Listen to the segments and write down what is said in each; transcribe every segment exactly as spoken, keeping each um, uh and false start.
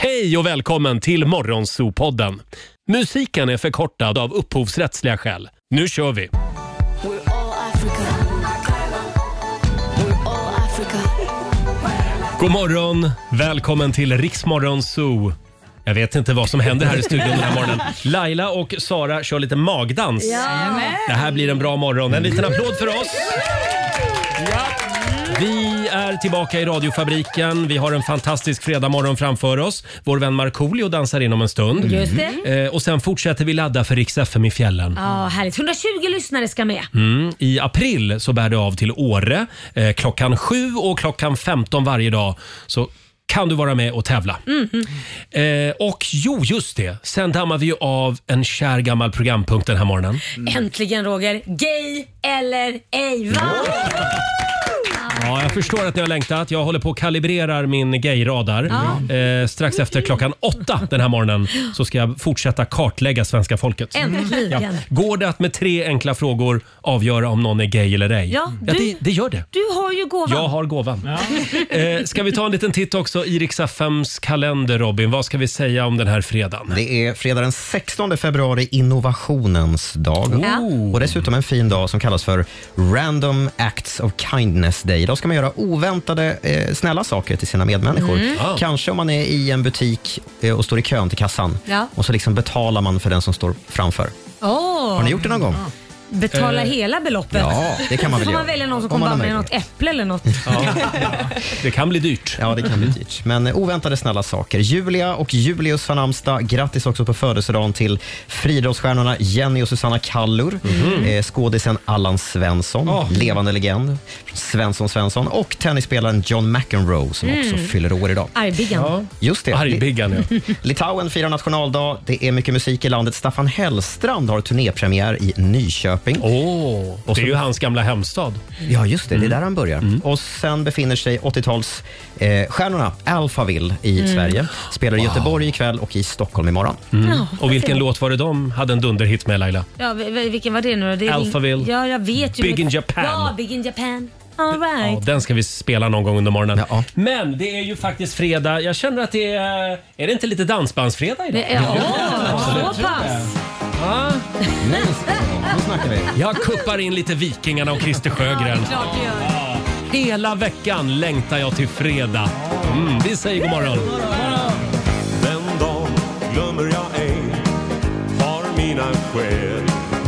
Hej och välkommen till Morgonzoo-podden. Musiken är förkortad av upphovsrättsliga skäl. Nu kör vi! God morgon, välkommen till Riksmorgonzoo. Jag vet inte vad som händer här i studion den här morgonen. Laila och Sara kör lite magdans. Ja. Det här blir en bra morgon. En liten applåd för oss. Ja. Vi är tillbaka i radiofabriken. Vi har en fantastisk fredagmorgon framför oss. Vår vän Markoolio dansar in om en stund. Just det. Eh, och sen fortsätter vi ladda för Rix F M i fjällen. Ja, härligt. hundratjugo lyssnare ska med. Mm. I april så bär det av till Åre. Eh, klockan sju och klockan femton varje dag. Så kan du vara med och tävla. Mm. Eh, och jo, just det. Sen dammar vi ju av en kär gammal programpunkt den här morgonen. Mm. Äntligen, Roger. Gay eller ej, va? Ja, jag förstår att ni har längtat. Jag håller på att kalibrerar min gayradar. Ja. Eh, strax efter klockan åtta den här morgonen så ska jag fortsätta kartlägga svenska folket. Äntligen. Ja. Går det att med tre enkla frågor avgöra om någon är gay eller ej? Ja, ja du- det, det gör det. Du har ju gåvan. Jag har gåvan. Eh, ska vi ta en liten titt också i Rix F M:s kalender, Robin? Vad ska vi säga om den här fredagen? Det är fredag den sextonde februari, innovationens dag. Ja. Och dessutom en fin dag som kallas för Random Acts of Kindness Day. Idag ska man göra oväntade eh, snälla saker till sina medmänniskor. Mm. Ah. Kanske om man är i en butik eh, och står i kön till kassan. Ja. Och så liksom betalar man för den som står framför. Åh, Har ni gjort det någon gång? betala Eh, hela beloppet. Ja, det kan man väl Får man göra. välja någon som Om man kommer har med något möjlighet. äpple eller något. Ja. Det kan bli dyrt. Ja, det kan bli dyrt. Men eh, oväntade snälla saker. Julia och Julius har namnsdag. Grattis också på födelsedagen till friidrottsstjärnorna Jenny och Susanna Kallur. Eh, skådisen Allan Svensson, Oh. levande legend. Svensson Svensson. Och tennisspelaren John McEnroe som också fyller år idag. Argbiggan. Ja. Just det. Argbiggan, ja. Litauen firar nationaldag. Det är mycket musik i landet. Staffan Hellstrand har turnépremiär i Nyköping. Åh, det är ju hans gamla hemstad. Ja, just det. Det är där han börjar. Mm. Och sen befinner sig åttiotalsstjärnorna eh, stjärnorna Alphaville i Mm. Sverige. Spelar i Göteborg ikväll och i Stockholm imorgon. Ja, Och vilken låt var det de hade en dunderhit med, Laila? Ja, vi- vi- vilken var det nu då? Det är Alphaville. Ja, jag vet ju. Big in Japan. Ja, Big in Japan. All Ja, right. den ska vi spela någon gång under morgonen. Ja. Men det är ju faktiskt fredag. Jag känner att det är... Är det inte lite dansbandsfredag idag? Det är, ja, så pass. Ja. Nej, nu snackar vi. Jag kuppar in lite Vikingarna och Christer Sjögren. Klart du gör. Hela veckan längtar jag till fredag. Mm, vi säger god morgon. Den dag glömmer jag ej, har mina skäl.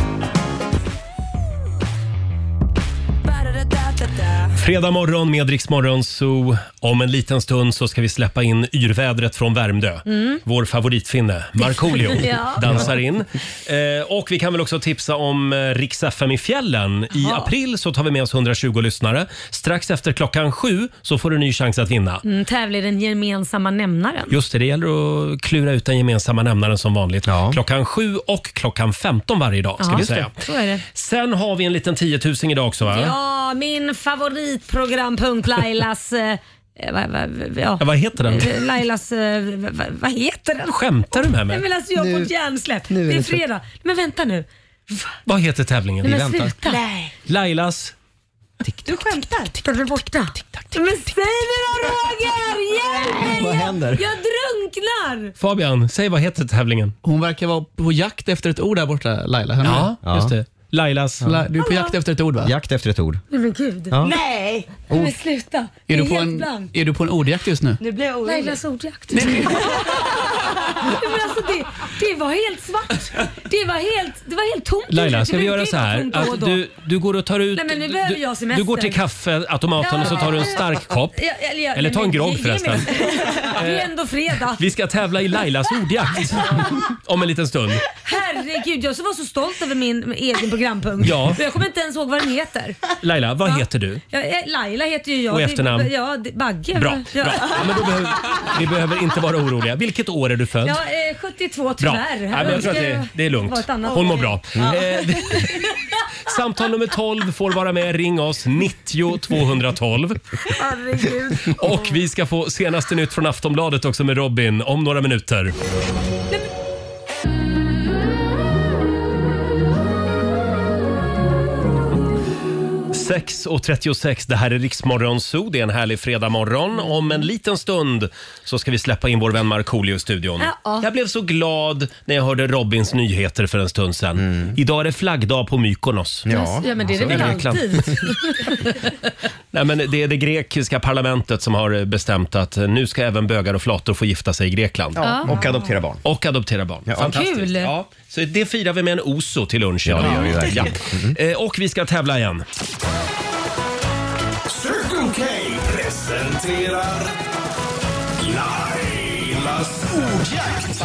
Fredag morgon med Rix Morgonzoo. Om en liten stund så ska vi släppa in yrvädret från Värmdö. Vår favoritfinne, Markoolio, Ja. dansar in. Eh, och vi kan väl också tipsa om eh, Rix F M i fjällen. I Jaha. april så tar vi med oss hundratjugo lyssnare. Strax efter klockan sju så får du en ny chans att vinna. Mm, tävlar den gemensamma nämnaren. Just det, det gäller att klura ut den gemensamma nämnaren som vanligt. Ja. Klockan sju och klockan femton varje dag ska Ja, vi säga. så är det. Sen har vi en liten tiotusing idag också, va? Ja, min favoritprogrampunkt Lailas... eh, va, va, va, ja. Ja, vad heter den? Eh, Lailas... eh, va, vad heter den? Skämtar du med Nej, mig? men alltså, jag har Nu- fått hjärnsläpp. nu är Det är det så- fredag. Men vänta nu. Vad heter tävlingen? Nej, men väntar. sluta. Nej. Lailas... Du skämtar? Du är borta. Men säg det då, Roger! Hjälp mig! Vad händer? Jag drunknar! Fabian, säg vad heter tävlingen? Hon verkar vara på jakt efter ett ord där borta, Laila. Hör ni Ja, Ja. just det. Lailas... det? La- Du är på jakt efter ett ord, va? Jakt efter ett ord. Nej men gud. Ja. Nej! Men sluta. Är Det du, på helt en, blankt. är du på en ordjakt just nu? Nu blir jag orolig. Lailas ordjakt. Nej, men alltså det, det var helt svart. Det var helt, det var helt tomt. Laila, ska Det vi brukar göra ju så vara här tomt då och att då. du, du går och tar ut... Nej, men nu behöver du, jag semester. du går till kaffeautomaten och så tar du en stark kopp. Ja, ja, ja, Eller ta en men grogg ge- ge mig förresten. det. Det är ändå fredag. Vi ska tävla i Lailas ordjakt om en liten stund. Herregud, jag så var så stolt över min egen programpunkt. Ja. Och jag kommer inte ens ihåg vad den heter. Laila, vad Ja. heter du? Ja, eh, Laila heter ju jag. Och Det- efternamn? Ja, det- Bagge. Bra. Ja, Bra. Ja, men då behöver, vi behöver inte vara oroliga. Vilket år är du född? ja eh, sjuttiotvå Bra. tyvärr. Ja, men jag tror att det, det är lugnt. var ett annat Hon mår år. bra. Eh, Samtal nummer tolv får vara med. Ring oss nittio tvåhundratolv. Herregud. Och vi ska få senaste nytt från Aftonbladet också med Robin om några minuter. sex och trettiosex, det här är Riksmorgon Zoo. Det är en härlig fredagmorgon. Om en liten stund så ska vi släppa in vår vän Markoolio i studion. Ja. Jag blev så glad när jag hörde Robins nyheter för en stund sedan. Mm. Idag är det flaggdag på Mykonos. Ja, Ja, men det är det väl alltid. Nej, men det är det grekiska parlamentet som har bestämt att nu ska även bögar och flator få gifta sig i Grekland. Ja, och adoptera barn. Och adoptera barn. Ja, Fantastiskt. kul. Ja, så det firar vi med en oso till lunch. Ja, det gör vi verkligen. Ja. Eh, Och vi ska tävla igen. Circle K presenterar Lailas ordjakt.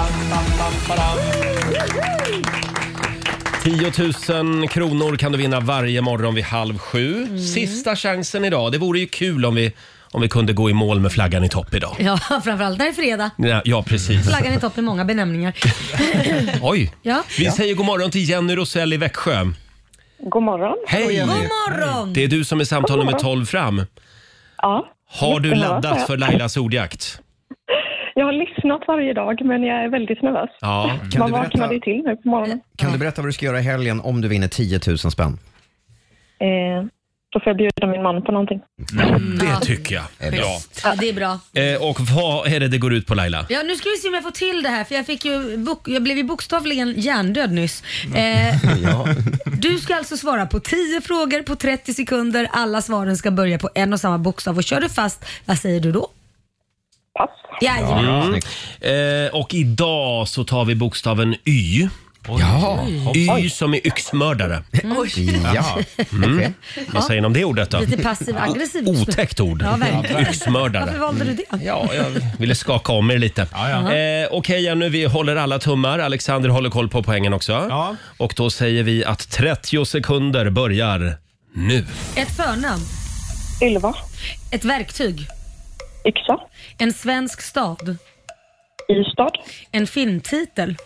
tio tusen kronor kan du vinna varje morgon vid halv sju. Mm. Sista chansen idag. Det vore ju kul om vi, om vi kunde gå i mål med flaggan i topp idag. Ja, framförallt när det är fredag. Ja, ja precis. Flaggan i topp i många benämningar. Oj. Ja. Vi säger god morgon till Jenny Rosell i Växjö. God morgon. Hej! God morgon! Det är du som är samtal nummer tolv fram. Ja. Har du Jättenervös, laddat ja. för Lailas ordjakt? Jag har lyssnat varje dag, men jag är väldigt nervös. Ja. Kan Man du berätta- vaknade ju till nu på morgonen. Kan du berätta vad du ska göra i helgen om du vinner tio tusen spänn? Eh, då får jag bjuda min man på någonting. Det tycker jag är bra. Ja, det är bra. Eh, och vad är det det går ut på, Laila? Ja, nu ska vi se om jag får till det här, för jag, fick ju bok- jag blev ju bokstavligen hjärndöd nyss. Eh, Ja. du ska alltså svara på tio frågor på trettio sekunder. Alla svaren ska börja på en och samma bokstav. Och kör du fast, vad säger du då? Pass. Jajamän. Ja, snyggt. Eh, och idag så tar vi bokstaven Y. Ja. Y som är yxmördare. Ja. Okej. Vad säger ni om det ordet då? Lite passiv aggressiv. Otäckt ord. Ja, verkligen. Varför Yxmördare. valde du det? Ja, jag ville skaka om er lite. Eh, Okej Jenny, vi håller alla tummar. Alexander håller koll på poängen också. Ja. Och då säger vi att trettio sekunder börjar nu. Ett förnamn. Ylva. Ett verktyg. Yxa. En svensk stad. Ystad. En filmtitel.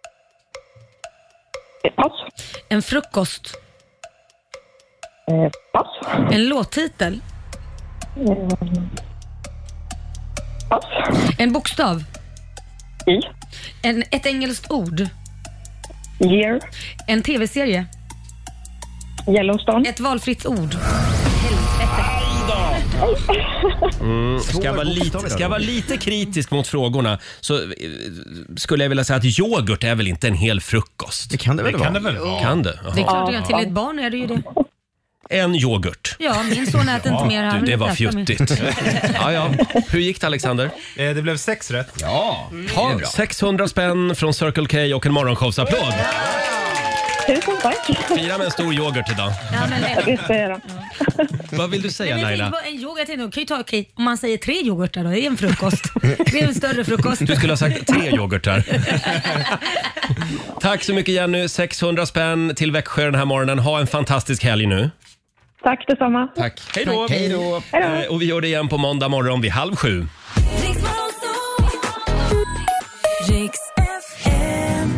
Eh, Pass. En frukost. Eh, pass. En låttitel. Pass. En bokstav. I. En, ett engelskt ord. Year. En tv-serie. Yellowstone. Ett valfritt ord. Ska jag, vara lite, ska jag vara lite kritisk mot frågorna så eh, skulle jag vilja säga att yoghurt är väl inte en hel frukost? Det kan det väl Det vara? kan det väl vara? Kan det? Det är Jaha. klart att jag till ett barn är det ju det. En yoghurt. Ja, min son äter inte mer. Han Du, vill det var äta mer. fjuttigt. Ja, ja. Hur gick det, Alexander? Eh, Det blev sex rätt. Ja, Ja, sexhundra spänn från Circle K och en morgonshowsapplåd. Tusen tack. Fira med en stor yoghurt idag. Ja, men lätt. Det ska jag göra. Vad vill du säga, Men jag Laila? tänkte på en yoghurt, jag tänkte, kan ju ta, okej, om man säger tre yoghurtar då, det är en frukost. Det är en större frukost. Du skulle ha sagt tre yoghurtar. Tack så mycket Jenny. sexhundra spänn till Växjö den här morgonen. Ha en fantastisk helg nu. Tack detsamma. Tack. Hej då. Hej då. Eh, Och vi gör det igen på måndag morgon vid halv sju. Riks F M.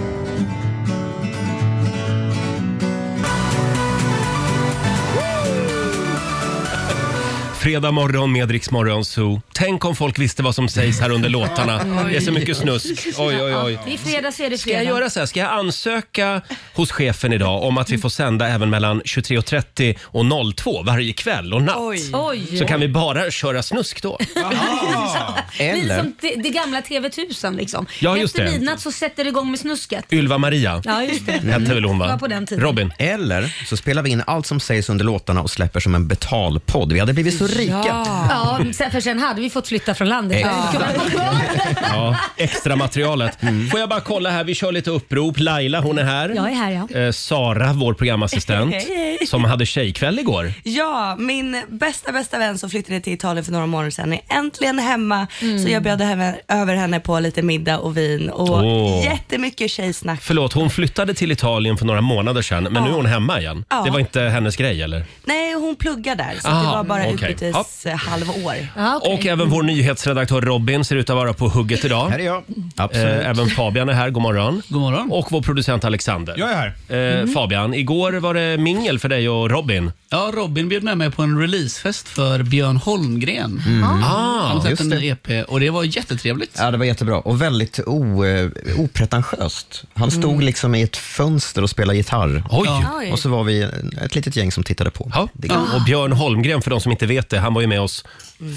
Fredag morgon med Rix Morgon Zoo. Tänk om folk visste vad som sägs här under låtarna. Det är så mycket snusk. Oj, oj, oj. Det är fredag så är det Ska jag fredag. göra så här? Ska jag ansöka hos chefen idag om att vi får sända även mellan tjugotre och trettio och noll två varje kväll och natt? Oj. Så kan vi bara köra snusk då. Lite Eller, som det, det gamla T V tusen liksom. Ja, just Efter det. midnatt så sätter det igång med snusket. Ylva Maria Ja, just det. hette väl hon Det va? var på den tiden. Robin. eller så spelar vi in allt som sägs under låtarna och släpper som en betalpodd. Vi hade blivit så rika. Ja, sen- för sen hade vi fått flytta från landet. Ja. Ja, extra materialet. Får jag bara kolla här, vi kör lite upprop. Laila, hon är här. Jag är här ja. Eh, Sara, vår programassistent, Hej, hej. som hade tjejkväll igår. Ja, min bästa bästa vän som flyttade till Italien för några månader sedan är äntligen hemma. Så jag bjöd henne, över henne på lite middag och vin och Åh. jättemycket tjejsnack. Förlåt, hon flyttade till Italien för några månader sedan, men nu är hon hemma igen. Ja. Det var inte hennes grej, eller? Nej, hon pluggar där så Ah, det var bara okej. utbyte gratis ja. halvår. Ja, okay. Och även vår nyhetsredaktör Robin ser ut att vara på hugget idag. Här är jag. Absolut. Eh, även Fabian är här, god morgon. God morgon. Och vår producent Alexander. Jag är här. Eh, mm. Fabian, igår var det mingel för dig och Robin. Ja, Robin bjöd med mig på en releasefest för Björn Holmgren. Mm. Ah, Han har sett en det. E P och det var jättetrevligt. Ja, det var jättebra och väldigt o, eh, opretentiöst. Han stod mm. liksom i ett fönster och spelade gitarr. Oj. Ja. Och så var vi ett litet gäng som tittade på. Ja. Ja. Och Björn Holmgren, för de som inte vet det, han var ju med oss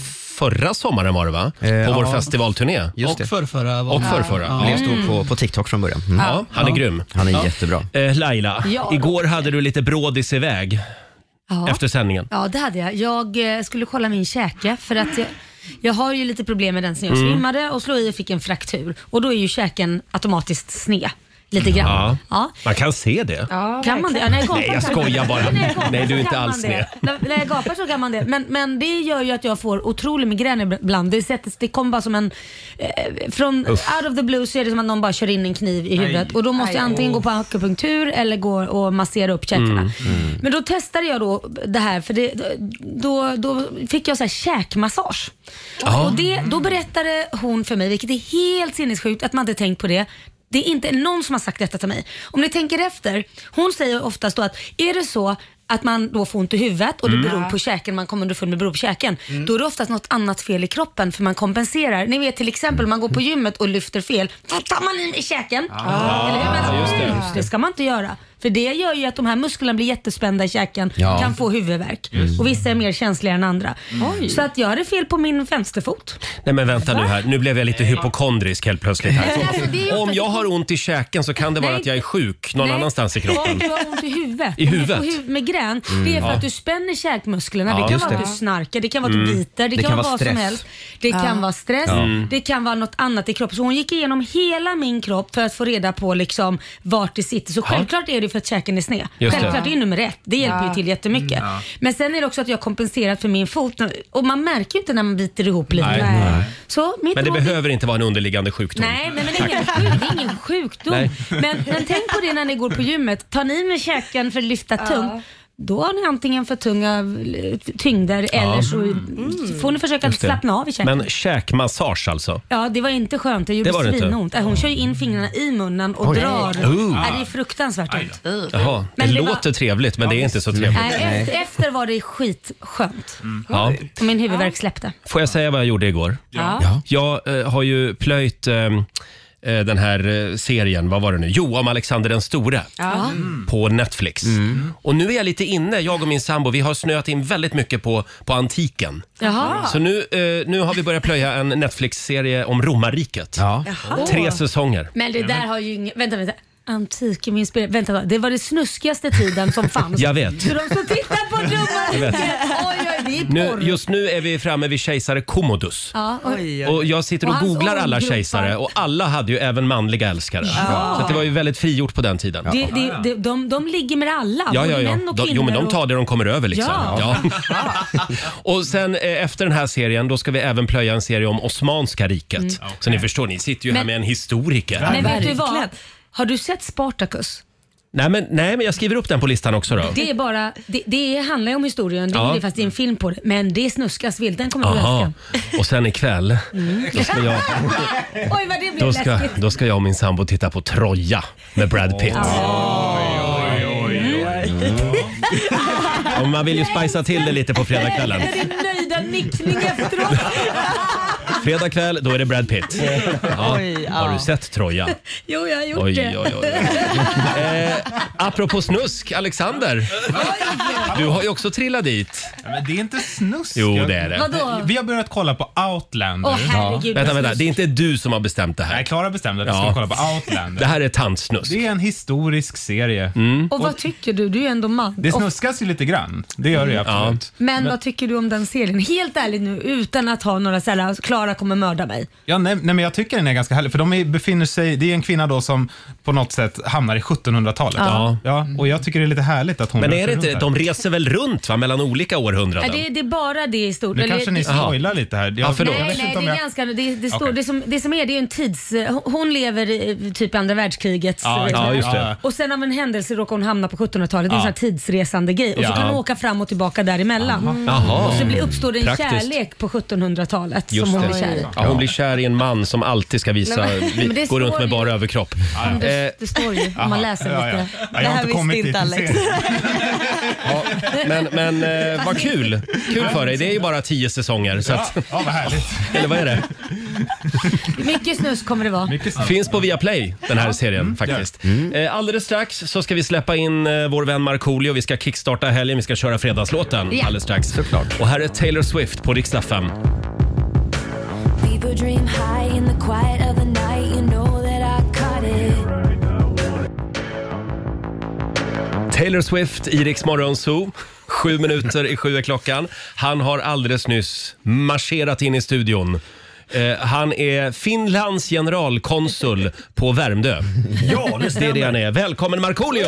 förra sommaren var det va? På eh, vår ja. festivalturné. Just och förrförra. Och förrförra. Ja. Ja. Jag stod på, på TikTok från början. Mm. Ja, han är ja. grym. Han är ja. jättebra. Eh, Laila, ja, igår hade du lite brådis iväg. Ja. Efter sändningen. Ja, det hade jag. Jag skulle kolla min käke för att jag, jag har ju lite problem med den sen jag svimmade mm. och slog i och fick en fraktur. Och då är ju käken automatiskt sned. Lite grann. Ja. Ja. Man kan se det. Ja, kan man det? Ja, nej, jag, nej, jag skojar bara. Nej, jag nej, du är inte alls sned. När jag gapar så kan man det. Men, men det gör ju att jag får otrolig migrän ibland. Det, sätts, det kommer bara som en... Eh, från Uff. out of the blue så är det som att någon bara kör in en kniv i huvudet. Nej. Och då måste jag antingen gå på akupunktur eller gå och massera upp käkarna. Mm. Mm. Men då testade jag då det här. För det, då, då fick jag så här käkmassage. Ah. Och det, då berättade hon för mig, vilket är helt sinnessjukt att man inte tänkt på det. Det är inte någon som har sagt detta till mig. Om ni tänker efter, hon säger oftast då att är det så att man då får ont i huvudet och det beror på käken, man kommer underfund med beror på käken, mm. då är det oftast något annat fel i kroppen för man kompenserar. Ni vet till exempel om man går på gymmet och lyfter fel, då tar man in i käken. Ah. Eller hur? Men, just det, just det. det ska man inte göra. För det gör ju att de här musklerna blir jättespända i käken, ja. kan få huvudvärk. Mm. Och vissa är mer känsliga än andra. Mm. Så att jag hade fel på min vänsterfot. Nej men vänta Va? nu här, nu blev jag lite hypokondrisk helt plötsligt här. Alltså, om jag har ont i käken så kan det vara Nej. att jag är sjuk någon Nej. annanstans i kroppen. Om du har ont i huvudet. I huvudet? Hu- med grän, mm. det är för ja. att du spänner käkmusklerna. Ja, det kan vara att du snarkar, det kan vara att du biter, det, det kan, kan vara vad stress. som helst. Det ja. kan vara stress, mm. det kan vara något annat i kroppen. Så hon gick igenom hela min kropp för att få reda på liksom vart det sitter. Så självklart ja. är det för att käken är sned. Just Självklart det är nummer ett. Det hjälper ja. ju till jättemycket. Ja. Men sen är det också att jag har kompenserat för min fot. Och man märker ju inte när man biter ihop lite. Nej. Nej. Så, mitt men det mål... behöver inte vara en underliggande sjukdom. Nej, men, men det, är ingen sjuk, det är ingen sjukdom. Men, men tänk på det när ni går på gymmet. Ta ni med käken för att lyfta ja. tungt. Då har ni antingen för tunga tyngder ja. eller så mm. får ni försöka slappna av i käken. Men käkmassage alltså? Ja, det var inte skönt. Det gjorde det svinont. Hon kör ju in fingrarna i munnen och Oj. drar. Uh. Ja, det är fruktansvärt ont. Jaha, det, det låter var... trevligt men det är inte så trevligt. Nej, efter, efter var det skitskönt. Mm. Ja. Och min huvudvärk släppte. Får jag säga vad jag gjorde igår? Ja. ja. Jag äh, har ju plöjt... Äh, den här serien, vad var det nu? Jo, om Alexander den store mm. på Netflix. Mm. Och nu är jag lite inne, jag och min sambo, vi har snöat in väldigt mycket på, på antiken. Jaha. Så nu, eh, nu har vi börjat plöja en Netflix-serie om romarriket. Ja. Tre säsonger. Men det där har ju ingen... Vänta, vänta. Antik, min spel... Vänta, det var det snuskigaste tiden som fanns. Jag vet. Så de som tittar på romarriket. Oj, oj, det är porr. Nu, just nu är vi framme vid kejsare Commodus. Ja, och, och jag sitter och, och googlar alla kejsare och alla hade ju även manliga älskare. Ja. Så att det var ju väldigt frigjort på den tiden. Det, det, det, de, de ligger med alla, ja, ja, ja. Män och kvinnor. Jo, men de tar det de kommer över liksom. Ja. Ja. Och sen eh, efter den här serien, då ska vi även plöja en serie om Osmanska riket. Mm. Okay. Så ni förstår, ni sitter ju här men, med en historiker. Men vet du vad? Har du sett Spartacus? Nej men, nej, men jag skriver upp den på listan också då. Det är bara, det, det handlar ju om historien, det är ja. fast det är en film på det. Men det är snuskas vilt, den kommer du älska. Och sen ikväll, mm. då ska jag... Oj, vad det blir då ska, då ska jag och min sambo titta på Troja med Brad Pitt. Oh. Oj, oj, oj. Mm. Och man vill ju spicea till det lite på fredagskvällen. Det är din nöjda nickning efteråt. Fredag kväll, då är det Brad Pitt. Ja. Oj, ja. Har du sett Troja? Jo, jag har gjort oj, det. Oj, oj, oj. eh, apropå snusk, Alexander. Du har ju också trillat dit. Ja, men det är inte snusk. Jo, det är det. Vadå? Vi har börjat kolla på Outlander. Åh, herregud. Vänta, vänta. Det är inte du som har bestämt det här. Nej, Klara bestämde att vi ska kolla på Outlander. Det här är tantsnusk. Det är en historisk serie. Mm. Och vad tycker du? Du är ändå man. Det snuskas ju lite grann. Det gör det absolut. Ja. Men, Men vad tycker du om den serien? Helt ärligt nu, utan att ha några så här klara kommer mörda mig. Ja, nej, nej, men jag tycker den är ganska härlig. För de är, befinner sig, det är en kvinna då som på något sätt hamnar i sjuttonhundratalet. Ja. Ja, och jag tycker det är lite härligt att hon Men rör är sig det inte, runt de här. reser väl runt va, mellan olika århundraden? Ja, det, det är bara det i stort. Nu Eller- kanske ni det- spoilar lite här. Jag, Ja, förlåt. jag Nej, vet nej, inte om det är jag... ganska, det, det, står, Okej. det, som, det som är, det är ju en tids... Hon lever i typ andra världskrigets... Ja, ja, just det. Och sen av en händelse råkar hon hamna på sjuttonhundratalet. Det är en Ja. sån här tidsresande grej. Och så Ja. kan hon åka fram och tillbaka däremellan. Jaha. Och så blir, uppstår det en Praktiskt. kärlek på sjuttonhundratalet Just som hon det. blir kär i. Ja, hon blir kär i en man som alltid ska visa, Nej, men- vi, men det gå runt står med ju- bara överkropp. Ja, det, Eh, det står ju om man läser Ja, lite. ja. Ja, Det jag har här inte visste kommit inte dit i Alex. serien. ja, men men eh, vad kul. Kul för dig. Det är ju bara tio säsonger. Så Ja, att, ja, vad härligt. eller vad är det? Mycket snus kommer det vara. Mycket snabbt. Finns på Viaplay, den här serien Mm, faktiskt. Eh, alldeles strax så ska vi släppa in eh, vår vän Markoolio. Vi ska kickstarta helgen. Vi ska köra fredagslåten Ja. alldeles strax. Såklart. Och här är Taylor Swift på Rix F M. People dream high in the quiet of the night. You know that I caught it. Taylor Swift i Rix Morgon Zoo. Sju minuter i sju är klockan. Han har alldeles nyss marscherat in i studion. Eh, han är Finlands generalkonsul på Värmdö. Ja, det stämmer. Det är det han är. Välkommen Markoolio!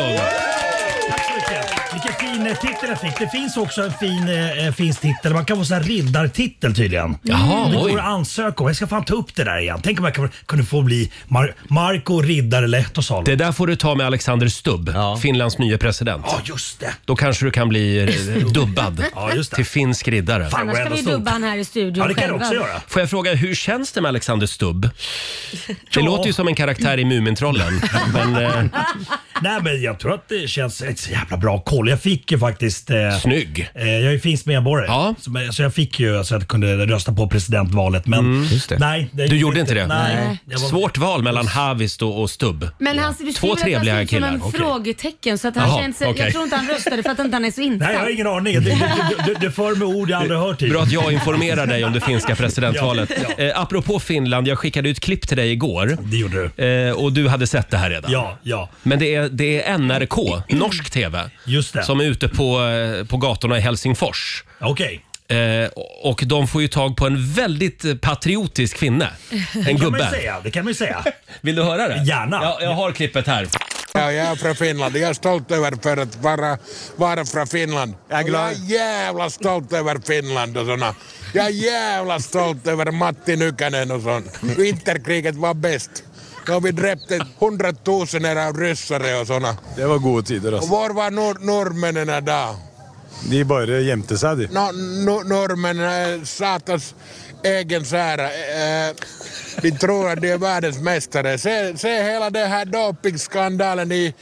Tack så mycket. Vilken fin eh, titel jag fick. Det finns också en fin eh, finsk titel. Man kan få en riddartitel tydligen. Jaha, det oj. går att ansöka om. Jag ska fan ta upp det där igen. Tänk om jag kan- kunde få bli Mar- Marko Riddare Lehtosalo. Det där får du ta med Alexander Stubb, Ja. Finlands nya president. Ja, just det. Då kanske du kan bli eh, dubbad Ja, just det. till finsk riddare. Fan, Annars vad ska vi ändå dubba stort. han här i studion Ja, det kan jag själva. också göra. Får jag fråga, hur känns det med Alexander Stubb? Det Ja. låter ju som en karaktär i Mumintrollen. Men eh, Nej, men jag tror att det känns ett så jävla bra koll. Jag fick ju faktiskt... Eh, snygg. eh, jag är ju finsk medborgare. Ja. Så, så jag fick ju så att jag kunde rösta på presidentvalet. Men Just det. nej. Det Du gjorde inte det? Nej. Jag var- Svårt val mellan Havist och, och Stubb. Men han du Två skriver att trevliga han ser ut som killar. en Okej. frågetecken så att han Jaha, känns, okej. jag tror inte han röstade för att inte han är så insatt. Nej, jag har ingen aning. Du, du, du, du för med ord jag aldrig hört tidigare. Bra att jag informerar dig om det finska presidentvalet. Ja, Eh, apropå Finland, jag skickade ut klipp till dig igår. Det gjorde du. Eh, och du hade sett det här redan. Ja, ja. Men det är, det är N R K, norsk T V, Just det. som är ute på, eh, på gatorna i Helsingfors. Okej. Eh, och de får ju tag på en väldigt patriotisk finne. En Det kan man gubbe. ju säga. Det kan man ju säga. Vill du höra det? Gärna. Ja, jag har klippet här. Ja, jag är från Finland. Jag är stolt över för att vara, vara från Finland. Jag är, jag är jävla stolt över Finland och såna. Jag är jävla stolt över Matti Nykänen och sånt. Vinterkriget var bäst. Då har vi dräppt hundratusener av ryssare och såna. Det var gode tider, Och altså. var var nor norrmännen då? De bare gjemte seg, de. No, no, norrmännen är satans egen sära. Eh, de tror att de är världens mästare. Se, se hela den här dopingskandalen i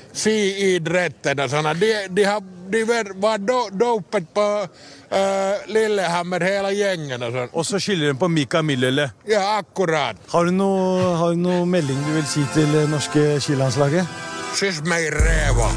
skiidrätten och såna. De, de har de var do, dopet på uh, Lillehammer, hela gängen och sånt. Og så skylder de på Mika Millele. Ja, akkurat. Har du noe, har du noe melding du vil si til det norske skilandslaget? Kyss mig räva.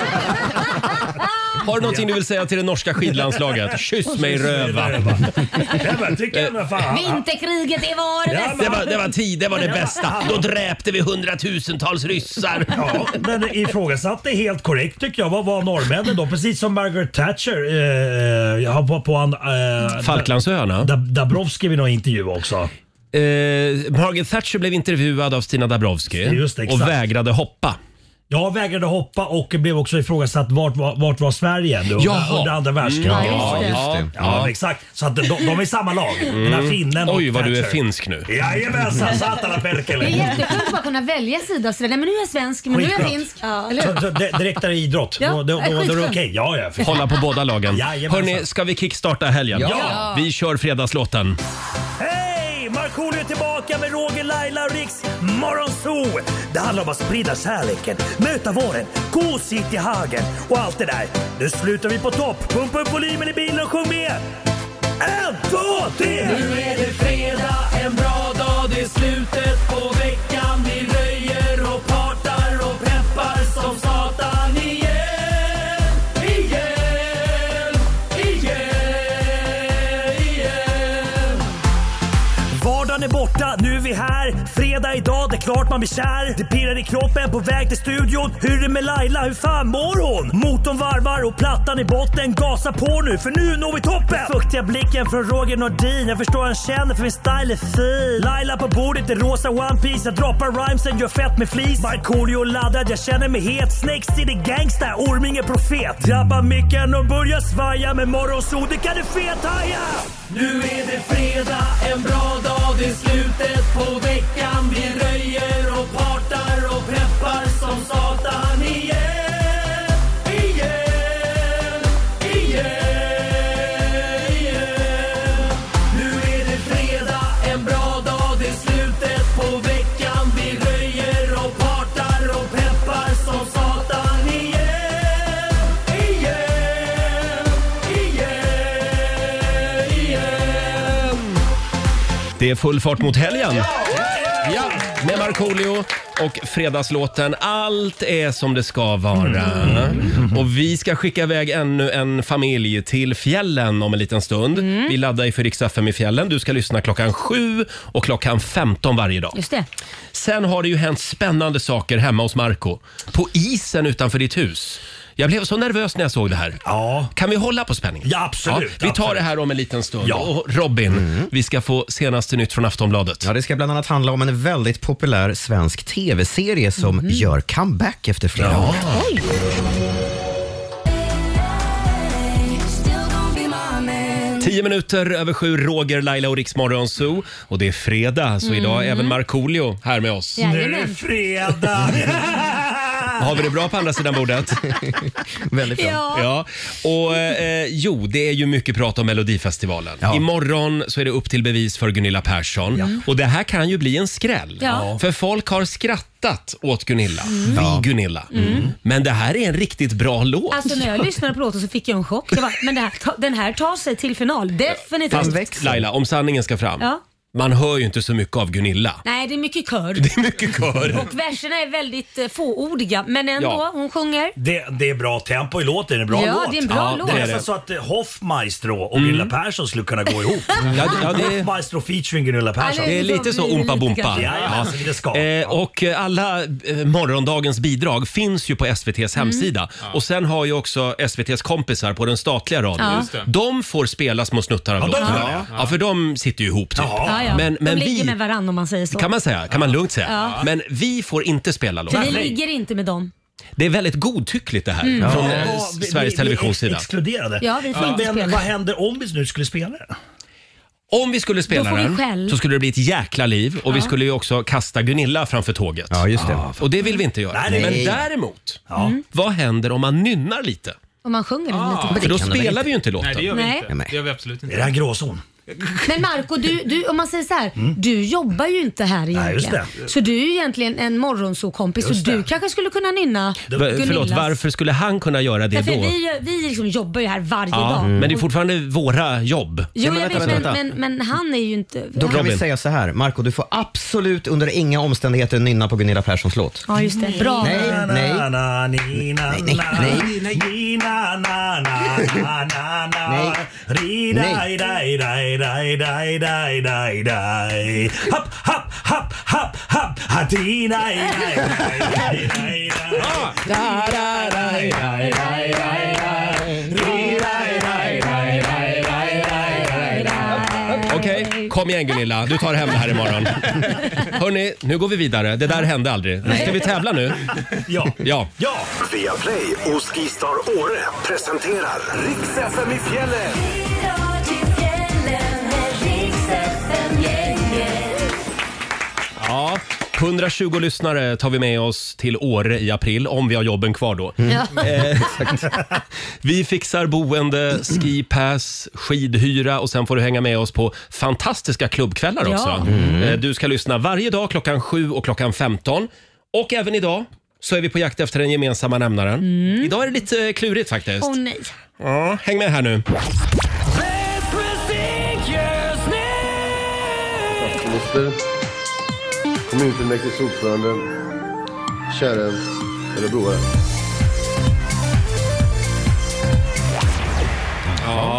Har du någonting du vill säga till det norska skidlandslaget? Kyss mig röva. Jag tycker ändå fan. Vinterkriget, det var det bästa. Det var, det var tid, det var det bästa. Då dräpte vi hundratusentals ryssar. Ja, men ifrågasatte helt korrekt tycker jag. Vad var norrmännen då? Precis som Margaret Thatcher. Eh, jag har på, på en, eh, Falklandsöarna. Da, Dabrowski vid någon intervju också. Eh, Margaret Thatcher blev intervjuad av Stina Dabrowski Just det, exakt. och vägrade hoppa. Jag vägrade hoppa och blev också ifrågasatt vart var, vart var Sverige då, Jaha. under andra världskriget. Mm, ja, just det. Ja, Ja. exakt. Så att de, de är samma lag. Den här finnen och Oj, vad du är Thatcher. finsk nu. Jajamensan, satana Det är perkele. jätteskönt att bara kunna välja sida. Så där, nej, men nu är jag svensk, men nu är jag Skitbra. finsk. Ja, eller Så, hur? så det- direkt är det idrott. Ja, då, då, då, då är det skitskönt. okej. Ja, ja. för- Hålla på båda lagen. Jajamensan. Hörrni, ska vi kickstarta helgen? Ja. Vi kör fredagslåten. Hej! Markoolio är tillbaka med Roger, Laila och Riks Morgonzoo. Det handlar om att sprida kärleken, möta våren, gosigt i hagen och allt det där. Nu slutar vi på topp. Pumpa upp volymen i bilen och sjung med. En, två, tre! Nu är det fredag, en bra dag, det är slutet på veckan. Vi röjer och partar och peppar som satan igen. Igen, igen, igen. Vardagen är borta, nu är vi här. Fredag idag, det är klart man blir kär. Det pirrar i kroppen på väg till studion. Hur är det med Laila, hur fan mår hon? Motorn varvar och plattan i botten. Gasa på nu, för nu når vi toppen. Fuktiga blicken från Roger Nordin. Jag förstår han känner för min style är fin. Laila på bordet i rosa One Piece. Jag droppar rhymesen, gör fett med flis. Markoolio laddad, jag känner mig het. Snake City gangsta, Orminge profet. Drabbar micken och börjar svaja. Med morgonsol, det kan du fethaja. Nu är det fredag, en bra dag, det är slutet på veckan. Vi röjer och partar och peppar som satan igen. Igen, igen, igen. Nu är det fredag, en bra dag, det är slutet på veckan. Vi röjer och partar och peppar som satan igen. Igen, igen, igen. Det är full fart mot helgen. Ja, med Markoolio och fredagslåten Allt är som det ska vara. Och vi ska skicka iväg ännu en familj till fjällen om en liten stund. Vi laddar i för Rix F M i fjällen. Du ska lyssna klockan sju och klockan femton varje dag. Just det. Sen har det ju hänt spännande saker hemma hos Marco. På isen utanför ditt hus. Jag blev så nervös när jag såg det här. Ja. Kan vi hålla på spänningen? Ja, absolut. Ja, vi tar absolut. det här om en liten stund. Ja. Och Robin, vi ska få senaste nytt från Aftonbladet. Ja, det ska bland annat handla om en väldigt populär svensk tv-serie som gör comeback efter flera Ja. år. Oj. Tio minuter över sju, Roger, Laila och Rix Morgon Zoo. Och det är fredag, så idag är även Markoolio här med oss. Nu är Jajamän. det fredag. Har vi det bra på andra sidan bordet? Väldigt bra. Ja. Ja, och eh, jo, det är ju mycket prat om Melodifestivalen. Ja. Imorgon så är det upp till bevis för Gunilla Persson. Och det här kan ju bli en skräll. Ja. För folk har skrattat åt Gunilla. Vi Gunilla. Men det här är en riktigt bra låt. Alltså när jag lyssnade på låten så fick jag en chock. Jag bara, men det här, ta, den här tar sig till final. Definitivt. Fast Laila, om sanningen ska fram. Ja. Man hör ju inte så mycket av Gunilla. Nej, det är mycket kör. Det är mycket kör. Och verserna är väldigt eh, fåordiga, men ändå, Ja. hon sjunger. Det, det är bra tempo i låten, det är en bra Ja, låt. det är en bra Ja, låt. Det det är är nästan det. så att eh, Hoffmaestro och Gunilla Persson skulle kunna gå ihop. Ja, det, ja, det, Hoffmaestro featuring Gunilla Persson. det är lite så ompa bompa. Ja, ja, alltså, det ska. Eh, och eh, alla eh, morgondagens bidrag finns ju på S V T:s hemsida. Och sen har ju också S V T:s kompisar på den statliga radion. Ja. Just det. De får spela små snuttar av Ja, de låten. får det. Ja, för de sitter ju ihop typ. Jaha. Ja, ja. Men, men De ligger vi, med varandra om man säger så. kan man säga, kan man lugnt säga. Ja. Men vi får inte spela För låten. vi ligger inte med dem. Det är väldigt godtyckligt det här från eh, Ja, vi- Sveriges vi- Televisions vi är sida. exkluderade. Ja, vi får inte Men spela. vad händer om vi nu skulle spela den? Om vi skulle spela Då får vi den skäll. så skulle det bli ett jäkla liv och vi skulle ju också kasta Gunilla framför tåget. Ja, just det. Och det vill vi inte göra. Nej, nej. Men däremot, Ja. vad händer om man nynnar lite? Om man sjunger den lite. För då kan det väl spelar inte. vi ju inte Nej, det låten. gör vi Nej. inte. Det gör vi absolut Är inte. det här en gråzon? Men Marco, du, du, om man säger så här, du jobbar ju inte här egentligen. just det. Så du är ju egentligen en morgonsokompis så Just det. du kanske skulle kunna nynna Va- Gunillas. Förlåt, varför skulle han kunna göra det Därför då? vi, gör- vi liksom jobbar ju här varje Ja, dag. men det är fortfarande våra jobb. Jo, men jag vänta, vet, vänta, men, men, men han är ju inte... Då kan Robin. vi säga så här, Marco, du får absolut under inga omständigheter nynna på Gunilla Perssons låt. Ja, just det. Bra. Nej, nej. Na, na, ni, na, Nej, nej, na, nej. ni, na, na, na, na, na, na. Nej. Ri, daj, daj, daj, daj, daj, daj, daj, daj. Happ, happ, happ, happ, happ. Ha, di, daj, daj, daj, daj, daj, daj. Ri, daj, daj, daj, daj, daj, daj, daj. Okej, kom igen Gunilla. Du tar hem det här imorgon. Hörni, nu går vi vidare. Det där hände aldrig. Ska vi tävla nu? Ja. Ja. Ja. Via Play och Skistar Åre presenterar Rix F M i fjällen. Ja, hundratjugo lyssnare tar vi med oss till Åre i april, om vi har jobben kvar då. Ja. Eh, vi fixar boende, skipass, skidhyra och sen får du hänga med oss på fantastiska klubbkvällar Ja. också. Eh, du ska lyssna varje dag klockan sju och klockan femton. Och även idag så är vi på jakt efter den gemensamma nämnaren. Idag är det lite klurigt faktiskt. Åh nej. Ja, häng med här nu. Statsminister, kommunfullmäktiges ordförande, kära örebroare.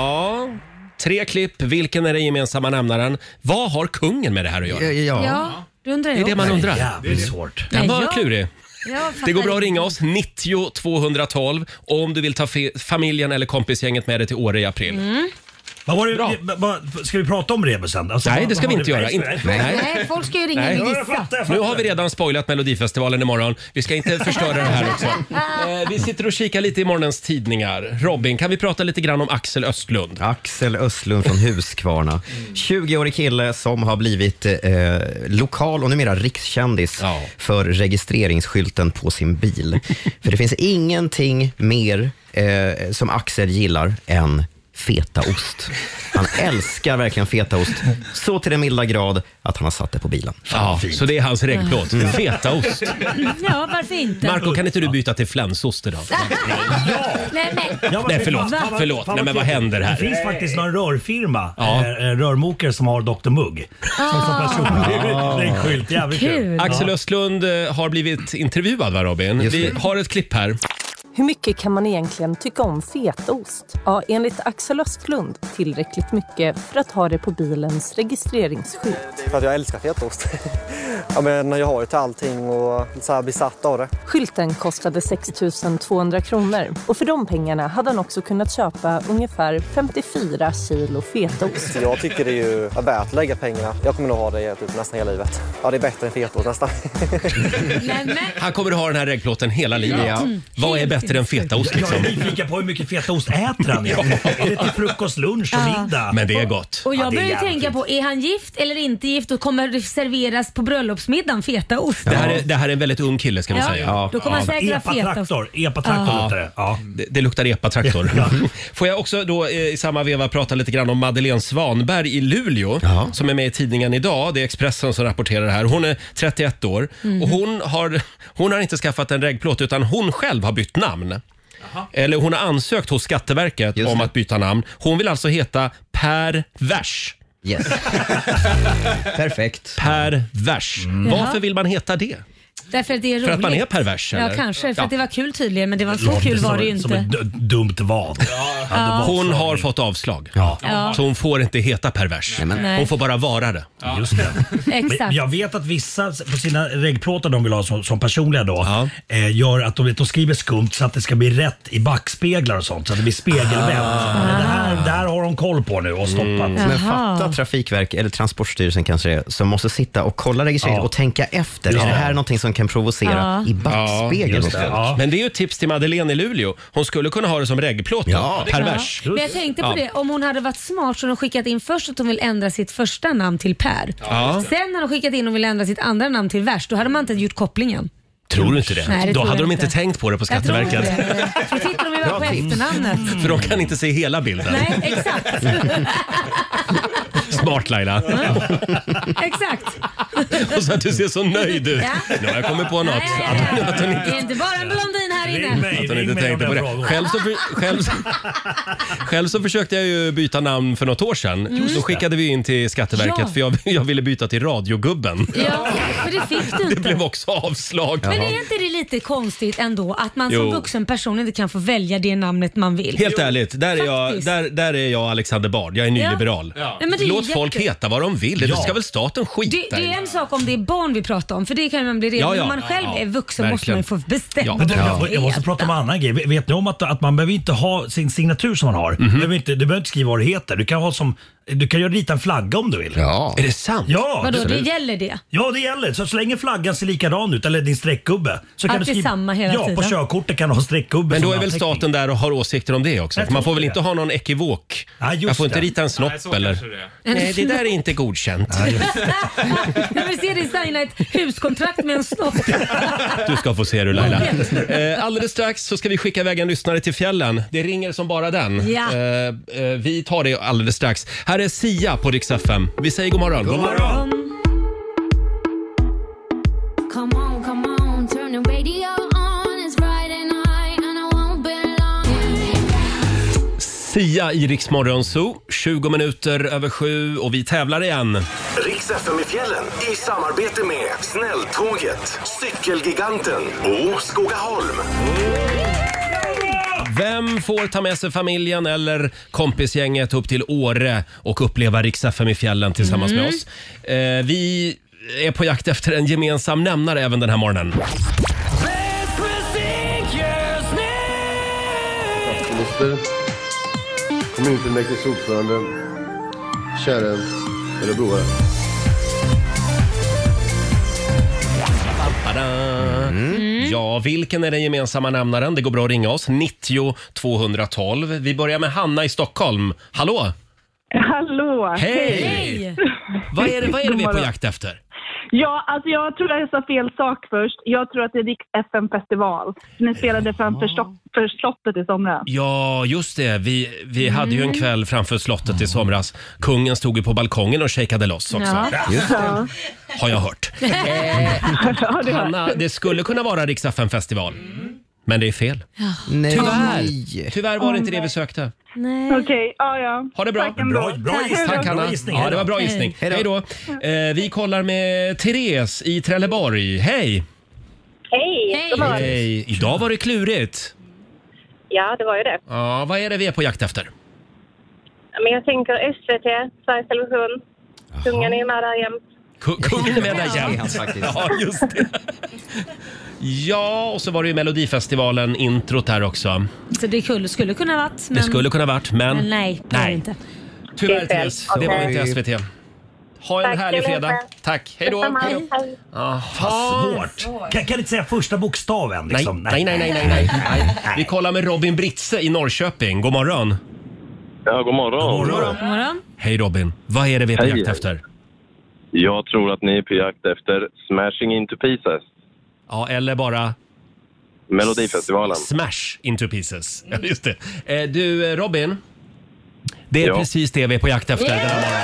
Ja, tre klipp. Vilken är den gemensamma nämnaren? Vad har kungen med det här att göra? Ja, ja. Ja. Du undrar Det är det man undrar. Jävligt svårt. Den var Nej, jag- klurig. Jag Det går fattar bra att inte. ringa oss, nittio tvåhundratolv, om du vill ta fe- familjen eller kompisgänget med dig till Åre i april. Mm. Vad var det, vad- ska vi prata om rebusen? Alltså, Nej, vad- det ska vad vi har inte det- göra. Inte- Nej, nej. Nej, folk ska ju ringa Nej. och Jag gissa. fattar, jag Nu fattar. har vi redan spoilat Melodifestivalen imorgon. Vi ska inte förstöra det här också. Eh, vi sitter och kikar lite i morgonens tidningar. Robin, kan vi prata lite grann om Axel Östlund? Axel Östlund från Huskvarna. tjugoårig kille som har blivit eh, lokal och numera rikskändis Ja. för registreringsskylten på sin bil. För det finns ingenting mer eh, som Axel gillar än fetaost. Han älskar verkligen fetaost. Så till den milda grad att han har satt det på bilen. Ja, så det är hans reggplåt. Mm. Fetaost. Ja, varför inte? Marco, kan inte du byta till flänsost idag? Nej, men. Ja, Nej, förlåt. fan, vad- Förlåt. fan, Nej, men vad händer här? Det finns faktiskt någon rörfirma, Ja. eh, rörmokare som har doktor Mugg. Som som personlig skylt. Jävligt kul. Kul. Axel Östlund eh, har blivit intervjuad, va Robin? Just Vi det. har ett klipp här. Hur mycket kan man egentligen tycka om fetaost? Ja, enligt Axel Östlund tillräckligt mycket för att ha det på bilens registreringsskylt. För att jag älskar fetaost. Ja, men jag har ju till allting och så här besatt av det. Skylten kostade sex tusen tvåhundra kronor och för de pengarna hade han också kunnat köpa ungefär femtiofyra kilo fetaost. Så jag tycker det är ju värt att lägga pengarna. Jag kommer nog ha det typ nästan hela livet. Ja, det är bättre än fetaost nästan. Han kommer att ha den här reggplåten hela livet. Ja. Vad är bättre än fetaost Jag liksom? är nyfiken på hur mycket fetaost äter han egentligen. Är det till frukost, lunch och Ja. middag? Men det är gott. Och Ja, jag det är börjar ju jävligt tänka på, är han gift eller inte gift och kommer det serveras på bröllopsmiddagen fetaost? Det här, är, det här är en väldigt ung kille ska vi Ja, säga. då kommer han säkert ha fetaost. Epa-traktor. Epa-traktor Ja. låter det. Ja. Det, det luktar epatraktor. Får jag också då eh, i samma veva prata lite grann om Madeleine Svanberg i Luleå som är med i tidningen idag. Det är Expressen som rapporterar det här. Hon är trettioett år Mhm. och hon har, hon har inte skaffat en reggplåt utan hon själv har bytt namn. Eller hon har ansökt hos Skatteverket Just om det. att byta namn. Hon vill alltså heta Per Vers. Yes. Perfekt. Per Vers. Varför Jaha. vill man heta det? Därför att det är roligt. För att man är pervers, eller? Ja, kanske. För Ja. att det var kul tydligen, men det var så Låter kul som var det ju ett- Som inte. ett d- dumt vad. Ja. Hon har fått avslag. Ja. Ja. Så hon får inte heta pervers. Nej. Hon får bara vara det. Just det. Men Exakt. jag vet att vissa på sina reggplåtar de vill ha som, som personliga då Ja. eh, gör att de, de skriver skumt så att det ska bli rätt i backspeglar och sånt. Så att det blir spegelvänt. Ah. Men det här, det här har de koll på nu och stoppat. Mm. Men Jaha. fatta Trafikverk eller Transportstyrelsen kanske det är, som måste sitta och kolla registrering Ja. och tänka efter. Ja. Är det här någonting som kan provocera Ja. i backspegeln? just hos det. folk? Ja. Men det är ju ett tips till Madeleine i Luleå. Hon skulle kunna ha det som reggplåt. då. Ja. Pervers. Men jag tänkte på Ja. det, om hon hade varit smart så hade hon skickat in först att hon vill ändra sitt första namn till Per. Ja. Sen när hon skickat in att hon vill ändra sitt andra namn till Vers, då hade man inte gjort kopplingen. Tror du inte det? Nej, det Då tror hade jag de inte inte. tänkt på det på Jag tror inte Skatteverket. det. Så tittar de ju bara på efternamnet. För de kan inte se hela bilden. Nej, exakt. Smart Laila. Exakt. Och så att du ser så nöjd ut. Ja. Nu har jag kommit på något. Nej, nej, nej. Att hon Det inte, är inte bara en blondin här Ring inne. mig, att hon ring inte mig om tänkte på det det. är frågor. Själv så, för, själv, själv så försökte jag ju byta namn för något år sedan. Då skickade vi in till Skatteverket Ja. för jag, jag ville byta till Radiogubben. Ja, men det fick du Det inte. blev också avslag. Men är inte det lite konstigt ändå att man Jo. som vuxen person inte kan få välja det namnet man vill? Helt ärligt, där är, jag, Faktiskt. där, där är jag Alexander Bard. Jag är nyliberal. Nej, men det är Låt jätte- folk heta vad de vill. Det Ja. ska väl staten skita Det, det i. är en sak om det är barn vi pratar om, för det kan man bli redan. Ja, ja. När man själv Ja, är vuxen måste verkligen. man ju få bestämma. Ja. Men du, vad jag, man jag måste heter. prata om en annan grej. Vet ni om att, att man behöver inte ha sin signatur som man har? Mhm. Du, behöver inte, du behöver inte skriva vad du heter. Du kan ha som Du kan ju rita en flagga om du vill. Ja. Är det sant? Ja. Vadå, du- det gäller det? Ja, det gäller. Så, så länge flaggan ser likadan ut, eller din streckgubbe. Så kan Att du det är samma hela ja, på tiden. körkortet kan du ha streckgubbe. Men då som är väl anteckning. staten där och har åsikter om det också? Jag För man tror får väl det. inte ha någon ekivok? Ja, just jag får inte det. rita en snopp Nej, så eller? kanske det är. Nej, det där är inte godkänt. Jag vill se dig signa ett huskontrakt med en snopp. Du ska få se du Laila. Eh, alldeles strax så ska vi skicka iväg en lyssnare till fjällen. Det ringer som bara den. Ja. Eh, eh, vi tar det alldeles strax. Här är Sia på Rix F M. Vi säger god morgon. God morgon. Come on, come on, turn the radio on. It's Friday night and I won't be long. Sia i Rix Morgon Zoo. tjugo minuter över sju och vi tävlar igen. Rix F M i fjällen i samarbete med Snälltåget, Cykelgiganten och Skogaholm. Vem får ta med sig familjen eller kompisgänget upp till Åre och uppleva Rix F M i fjällen tillsammans Mm. med oss? Eh, vi är på jakt efter en gemensam nämnare även den här morgonen. Statsminister, kommunfullmäktiges ordförande, kära örebroare. Mm. Ja, vilken är den gemensamma nämnaren? Det går bra att ringa oss. nittio tvåhundratolv. Vi börjar med Hanna i Stockholm. Hallå! Hallå! Hej! Hej. Vad är det, vad är det vi är på jakt efter? Ja, alltså jag tror jag sa fel sak först. Jag tror att det är Riks F M-festival. Ni spelade framför slott, för slottet i somras. Ja, just det. Vi, vi hade ju en kväll framför slottet i somras. Kungen stod ju på balkongen och shakade loss också. Ja. Just det. Ja. Har jag hört. Eh, Hanna, det skulle kunna vara Riks F M-festival. Men det är fel. Nej. Tyvärr. Tyvärr var det inte det vi sökte. Nej. Okej, okay, ja ja. Ha det bra. Tack bra, bra gissning. Tack Hanna. Bra gissning. Ja, det var bra gissning. Hej, Hej då. Eh, vi kollar med Therese i Trelleborg. Hej! Hej! Hej! Hej. Idag var det klurigt. Ja, det var ju det. Ja, vad är det vi är på jakt efter? Men jag tänker S V T, Sveriges Television. Kungen är med där jämt. K- Kungen är med där Ja, jämt. faktiskt. Ja, just det. Ja, och så var det ju Melodifestivalen introt där också. Så det skulle, skulle kunna varit. Men... Det skulle kunna varit, men... Men nej, det var det inte. Tyvärr, Therese. Det var inte S V T. Ha en Tack, härlig det är fredag. det. Tack. Hej då. Detsamma. Hej. Aha. Svårt. Kan, kan du inte säga första bokstaven? Nej, Liksom? nej, nej, nej, nej, nej, nej. Vi kollar med Robin Britze i Norrköping. God morgon. Ja, god morgon. God morgon. God morgon. Hej Robin. Vad är det vi är på Hej. jakt efter? Jag tror att ni är på jakt efter Smashing Into Pieces. Ja, eller bara... Melodifestivalen. Smash Into Pieces. Ja, just det. Eh, Du, eh, Robin. Det är Ja. precis det vi är på jakt efter den här morgonen.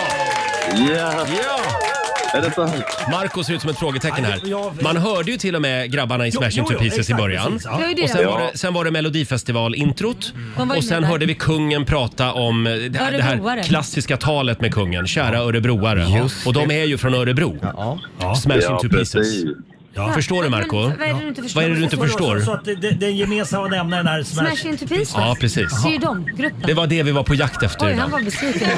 Ja. Ja! Är det sant? Marco ser ut som ett frågetecken Ja, här. ja, ja. Man hörde ju till och med grabbarna i Jo, Smash jo, Into jo, Pieces i exakt, början. precis, ja. Det var ju det. Och sen Ja. var det, sen var det Melodifestival-introt. De var ju Och sen med hörde där. vi kungen prata om eh, det, det här Örebroare. klassiska talet med kungen. Kära örebroare. Just Och de är ju från Örebro. Ja. Smash Ja, Into Pieces. precis. Ja. Förstår du, Marco? Men vad är det du inte förstår? Vad är det du inte förstår? Så att det, det, den gemensamma nämnaren är Smash. Smash Into Pieces? Ja, precis. Det är ju de, gruppen. Det var det vi var på jakt efter Oj, idag. han var besviken.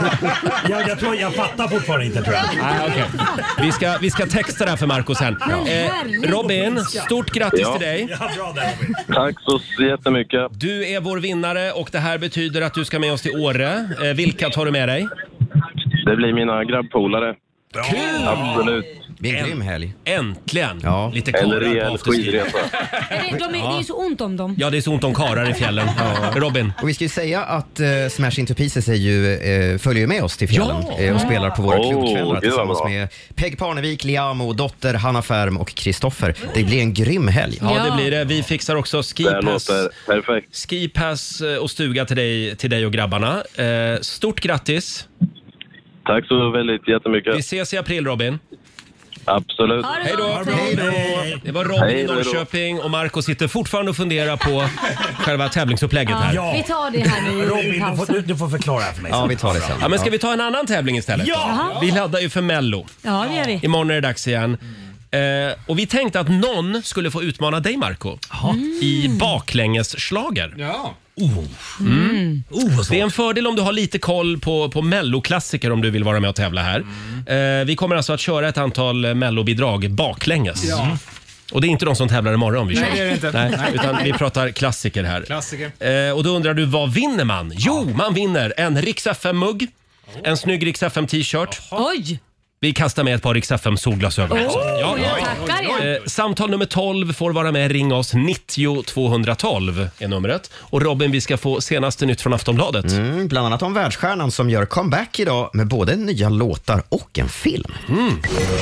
jag, jag tror jag fattar fortfarande inte, tror jag. Nej, okej. Vi ska, vi ska texta det här för Marco sen. Men Eh, herregud. Robin, stort grattis Ja. till dig. Ja, bra där, Robin. Tack så jättemycket. Du är vår vinnare och det här betyder att du ska med oss till Åre. Eh, vilka tar du med dig? Det blir mina grabbpolare. Kul! Absolut. Det är en grym helg. Äntligen! Ja. Lite En karlar på rejäl afterski. skidresa. Är det, de är, det är ju så ont om dem. Ja, det är så ont om karar i fjällen. Robin? Och vi ska ju säga att uh, Smash Into Pieces är ju, uh, följer ju med oss till fjällen Ja. eh, och spelar på våra Åh, klubbkvällar gud vad tillsammans bra. med Peg Parnevik, Liamo, Dotter, Hanna Färm och Kristoffer. Det blir en grym helg. Ja, Ja. det blir det. Vi fixar också Det skipass, låter perfekt. skipass eh, och stuga till dig, till dig och grabbarna. Eh, stort grattis! Tack så väldigt jättemycket. Vi ses i april, Robin. Absolut. Ha det Hej då! gott. Hej då! Det var Robin Hej, i hej då. Norrköping och Marco sitter fortfarande och funderar på själva tävlingsupplägget här. Ja. Vi tar det här nu i Robin, du får, pausen. du, du får förklara här för mig. Ja, vi tar det sen. Ja, men ska vi ta en annan tävling istället? Ja! då? Vi laddar ju för Mello. Ja, det gör vi. Imorgon är det dags igen. Eh, och vi tänkte att någon skulle få utmana dig, Marco, i baklängesschlager. Ja. Mm. Oh, vad svårt. Det är en fördel om du har lite koll på, på Mello-klassiker om du vill vara med och tävla här. Eh, vi kommer alltså att köra ett antal eh, Mello-bidrag baklänges. Ja. Och det är inte de som tävlar imorgon vi kör. Nej, det är det inte. Nej, Nej. utan vi pratar klassiker här. Klassiker. Eh, och då undrar du, vad vinner man? Jo, man vinner en Rix F M-mugg, en snygg Rix F M-t-shirt. Oj! Vi kastar med ett par Rix F M-solglasögon också. Oh, Ja, jag tackar igen. Eh, samtal nummer tolv får vara med. Ring oss. nittio tvåhundratolv är numret. Och Robin, vi ska få senaste nytt från Aftonbladet. Mm, bland annat om världsstjärnan som gör comeback idag med både nya låtar och en film. Mm.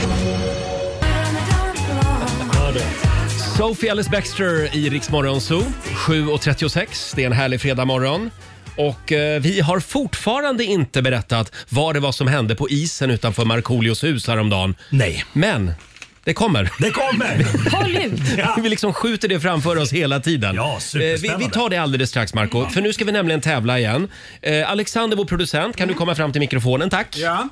Sophie Ellis-Bextor i Rix Morgon Zoo. sju och trettiosex. Det är en härlig fredag morgon. Och eh, vi har fortfarande inte berättat vad det var som hände på isen utanför Markoolios hus häromdagen. Nej. Men det kommer. Det kommer! Håll ut! Ja. Vi liksom skjuter det framför oss hela tiden. Ja, Eh, vi, superspännande. vi tar det alldeles strax, Marco. För nu ska vi nämligen tävla igen. Eh, Alexander, vår producent, kan du komma fram till mikrofonen? Tack. Ja.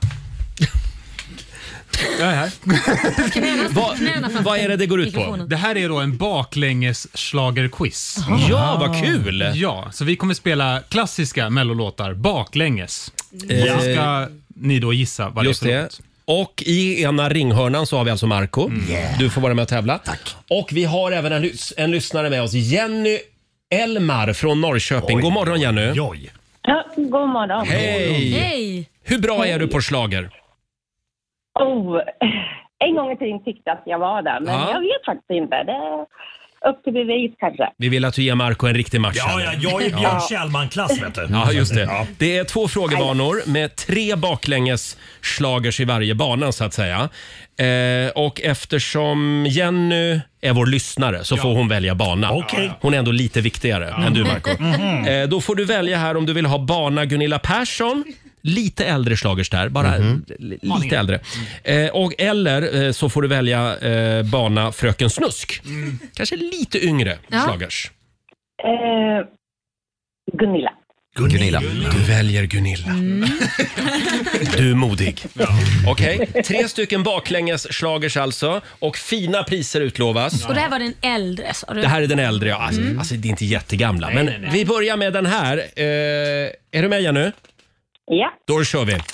Jag är här. Vad, vad är det det går ut på? Det här är då en baklänges schlagerquiz. Ja, vad kul! Ja, så vi kommer spela klassiska mellolåtar baklänges. Eh, Så ska ni då gissa vad det är Just för det. låt. Och i ena ringhörnan så har vi alltså Marco. Mm. Yeah. Du får vara med och tävla. Tack. Och vi har även en, lys- en lyssnare med oss. Jenny Elmar från Norrköping. Oj. God morgon Jenny. Oj. Ja, god morgon. Hej. Hej! Hur bra är du på schlager? Oh, en gång i tiden tyckte jag att jag var där, men Ja. jag vet faktiskt inte. Det är upp till bevis kanske. Vi vill att du ger Marco en riktig match. Ja, ja, jag är Björn Kjellman-klass, vet du. Ja, just det. Det är två frågebanor med tre baklänges schlagers i varje bana så att säga. Eh, och eftersom Jenny är vår lyssnare så får hon välja bana. Okej. Hon är ändå lite viktigare än du Marco. Mhm. Eh, då får du välja här om du vill ha bana Gunilla Persson. Lite äldre schlagers där, bara l- lite äldre. Eh, och, eller eh, så får du välja eh, bana Fröken Snusk. Kanske lite yngre Ja. schlagers. Eh, Gunilla. Gunilla. Du väljer Gunilla. Du är modig. Okej, tre stycken baklänges schlagers alltså. Och fina priser utlovas. Och det här var den äldre, sa du? Det här är den äldre, ja. Alltså, Mm. alltså det är inte jättegamla. Nej, Men nej, nej. vi börjar med den här. Eh, är du med Jenny? Ja. Då kör vi.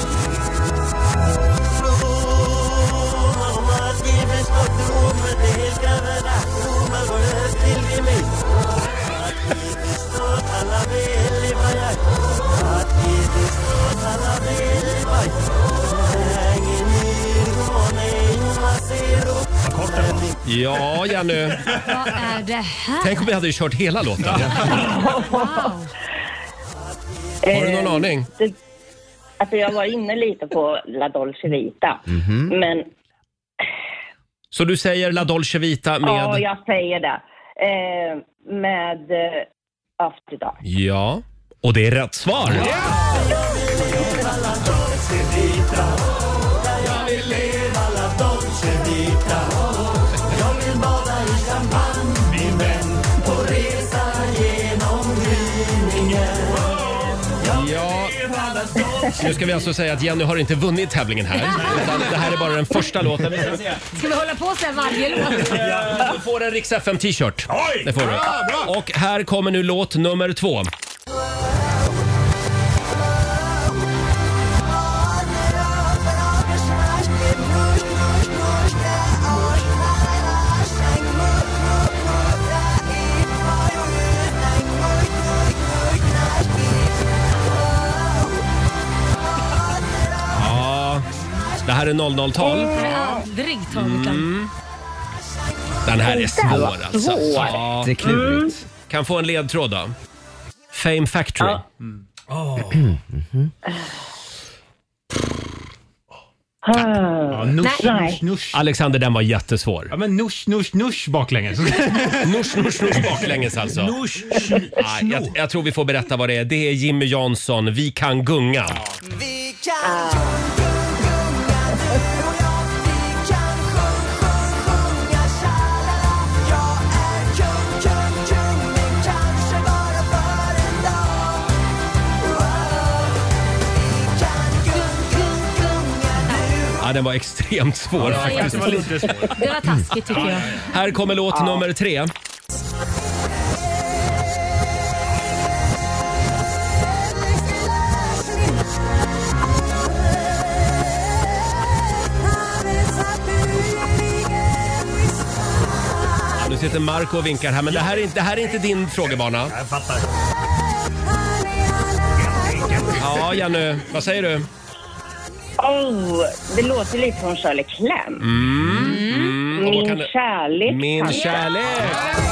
Ja, Jenny. Vad är det här? Tänk om vi hade kört hela låten. Wow. Har du någon aning? Det, alltså jag var inne lite på La Dolce Vita. Men Så du säger La Dolce Vita med... ja, jag säger det. Eh, med eh, After Dark. Ja, och det är rätt svar. Ja, nu ska vi alltså säga att Jenny har inte vunnit tävlingen här. Utan det här är bara den första låten. Vi ska se. Ska vi hålla på så här varje låt? Du får en Rix F M t-shirt. Oj! Det får du. Bra, bra. Och här kommer nu låt nummer två. Ja, det här är noll noll-tal. Jag har aldrig tagit den. Den här är svår alltså. Svår. Ja. Det är klurigt. Kan få en ledtråd då. Fame Factory. Mm. Oh. Ja, nush, Nej. nush, nush. Alexander, den var jättesvår. Ja, men nush, nush, nush baklänges. Nush, nush, nush baklänges alltså. Nush, Nej, jag, jag tror vi får berätta vad det är. Det är Jimmy Jansson, Vi kan gunga. Ja, den var extremt svår Ja, faktiskt. det var lite svårt. Det var taskigt tycker jag. Här kommer låt nummer tre. Ja, nu sitter Marco och vinkar här, men det här är inte, det här är inte din frågebana. Jag fattar. Ja, Janne, vad säger du? Oh, det låter lite från Shirley Clamp. Mm. Mm. Och vad Min kan det- kärlek. Min kanske. kärlek.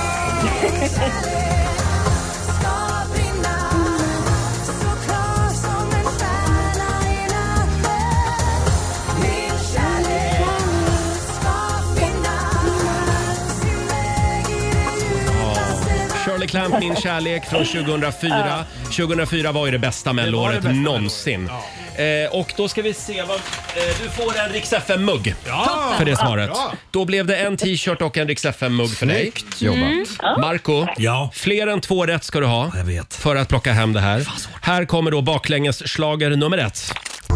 Shirley Clamp, Min kärlek från tjugohundrafyra. tjugohundrafyra var ju det bästa mellåret någonsin. Eh, och då ska vi se vad... Eh, du får en Rix F M-mugg Ja. för det svaret. Ja. Då blev det en t-shirt och en Rix F M-mugg för dig. Snyggt jobbat. Mm. Marco, Ja. fler än två rätt ska du ha Jag vet. för att plocka hem det här. Här kommer då baklänges schlager nummer ett.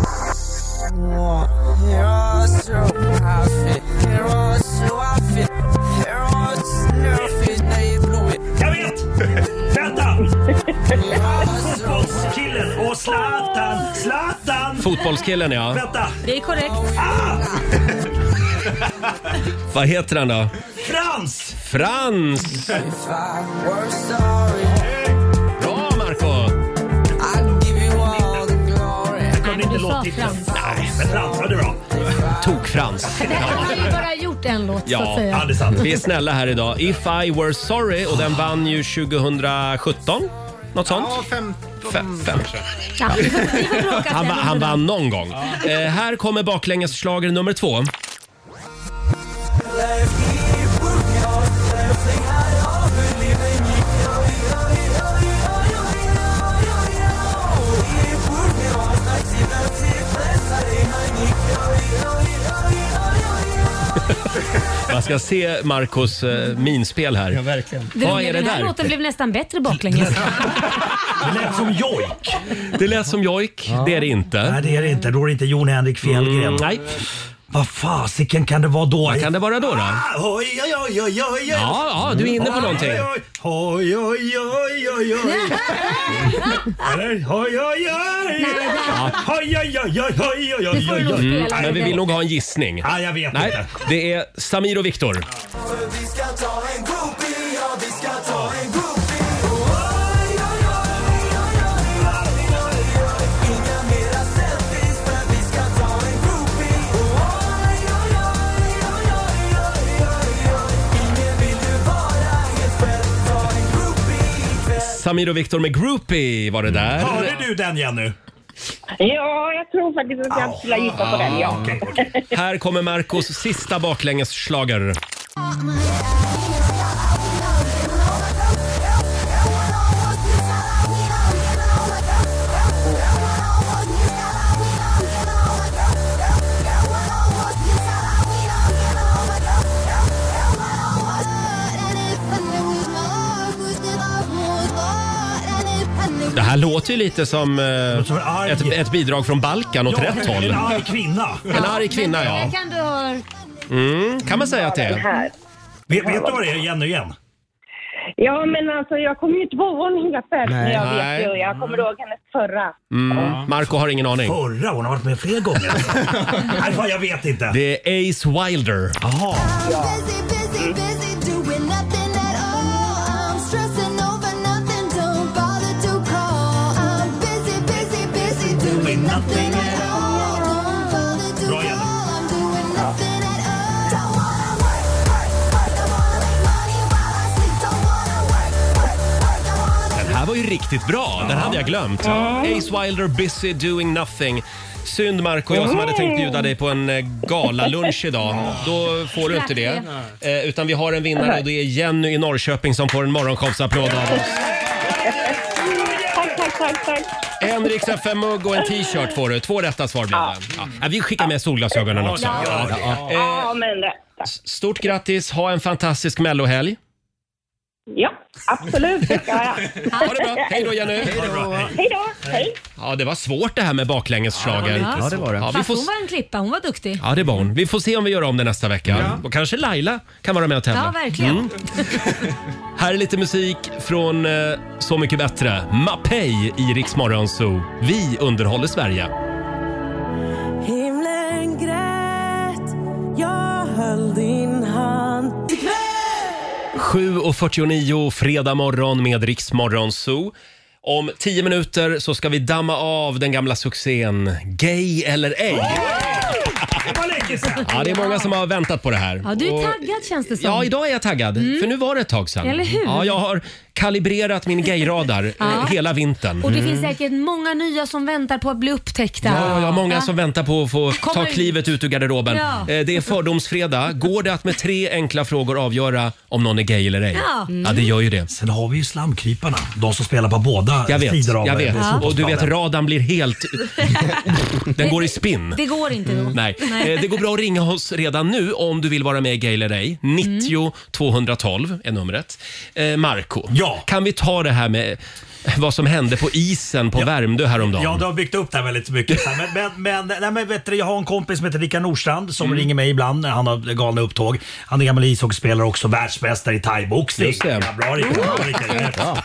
Jag vet! Vänta! Fotbollskillen och Zlatan! Zlatan! Fotbollskillen, ja. Vänta! Det är korrekt. Ah! Vad heter han då? Frans! Frans! Bra, Marco! Jag kunde inte låta Frans. Nej, men Frans var det bra. Tok-Frans. Han har ju bara gjort en låt, så att Ja, säga. det är sant. vi är snälla här idag. If I Were Sorry, och den vann ju tjugosjutton. Något sånt? Ja, femton Fem, fem. Ja, vi får, vi får bråka Han, va- sen. han vann någon gång. Eh, här kommer baklängesschlager nummer två. Man ska se Marcos eh, minspel här. Ja, verkligen. Det, Vad är det den här där? låten blev nästan bättre baklänges. Det lät som jojk. Det lät som jojk. Det är det inte. Nej, det är det inte. Då är det inte Jon Henrik Fjällgren. Mm, nej. Vad fasiken kan det vara då? Vad kan det vara då då? Ah, oj, oj, oj, oj, oj. Ja, ja, du är inne på någonting. Oj, oj, oj, oj, oj, oj. Eller? Oj, oj, oj. Ja. Oj, oj, oj, oj, oj, oj, oj, oj, oj. Mm, men vi vill nog ha en gissning. Ja, jag vet Nej, inte. det är Samir och Viktor. Vi ska ta en groupie, ja vi ska ta en groupie. Inga mera selfies för vi ska ta en groupie. Ingen vill ju vara helt själv, ta en groupie. Samir och Viktor med Groupie var det där. Hörde du den, Jenny? Ja, jag tror faktiskt att jag skulle gissa på den, ja. Okej, okej. Här kommer Marcos sista baklängesschlager. Det här låter ju lite som eh, ett, ett bidrag från Balkan åt Ja, rätt håll. en arg kvinna. En arg kvinna, Men ja. det kan du ha... Mm, kan man säga att det är. Vet, vet du vad det är, Jenny, igen? Ja, men alltså jag kommer ju inte ihåg vad hon heter. Men jag Nej. vet ju, jag kommer ihåg hennes förra. Mm, Marco har ingen aning. Förra? Hon har varit med fler gånger. Nej, fan, jag vet inte. Det är Ace Wilder. Jaha. Bra, Jenny. Den här var ju riktigt bra. Den hade jag glömt. Ace Wilder, Busy Doing Nothing. Synd, Marco, jag som hade tänkt bjuda dig på en eh, galalunch idag. Då får du inte det. Eh, utan vi har en vinnare och det är Jenny i Norrköping som får en morgonshowsapplåd av oss. Tack, tack, tack, tack. En Rix F M-mugg och en t-shirt får du. Två rätta svar blir det. Ja, vi skickar med solglasögonen också. Ja, ja, Ja. Ja, men det. Stort grattis, ha en fantastisk mellohelg. Ja, absolut. Det ska jag. Ha det bra, hej då Jenny. Hej då. Hej. Ja, det var svårt det här med baklängesschlager. Ja, Ja, det var det. Ja, vi Fast får... hon var en klippa, hon var duktig. Ja, det var hon. Vi får se om vi gör om det nästa vecka. Och kanske Laila kan vara med och tävla. Ja, verkligen. Här är lite musik från eh, Så mycket bättre. Mapei i Rix Morgon Zoo. Vi underhåller Sverige. Himlen grät, jag höll din hand. sju och fyrtionio fredag morgon med Rix Morgon Zoo. Om tio minuter så ska vi damma av den gamla succén Gay eller ej. Det var länge sedan. Ja, det är många som har väntat på det här. Ja, du är Och- taggad känns det som. Ja, idag är jag taggad. För nu var det ett tag sedan. Eller hur? Ja, jag har kalibrerat min gayradar eh, Ja. hela vintern. Och det finns säkert många nya som väntar på att bli upptäckta. Ja, ja, ja, många Ja. som väntar på att få ta Kommer- klivet ut ur garderoben. Ja. Eh, Det är fördomsfredag. Går det att med tre enkla frågor avgöra om någon är gay eller ej? Ja. Ja, det gör ju det. Sen har vi ju slamkryparna. De som spelar på båda Jag vet, sidor av jag vet. eh, Och du vet, fotbollsplanen. radarn blir helt... Den går i spinn. Det går inte då. Nej. Nej. Eh, Det går går bra att ringa oss redan nu om du vill vara med i Gay eller ej. nittio tvåhundratolv är numret. Eh, Marco, ja. kan vi ta det här med vad som hände på isen på ja. Värmdö häromdagen? Ja, du har byggt upp det här väldigt mycket. Men, men, men, nej, men vet du, jag har en kompis som heter Rickard Nordstrand som mm. ringer mig ibland när han har galna upptåg. Han är gammal ishockeyspelare också, världsmästare i thaiboxning. Just det. Ja, bra Rickard. Bra, Rickard. Ja.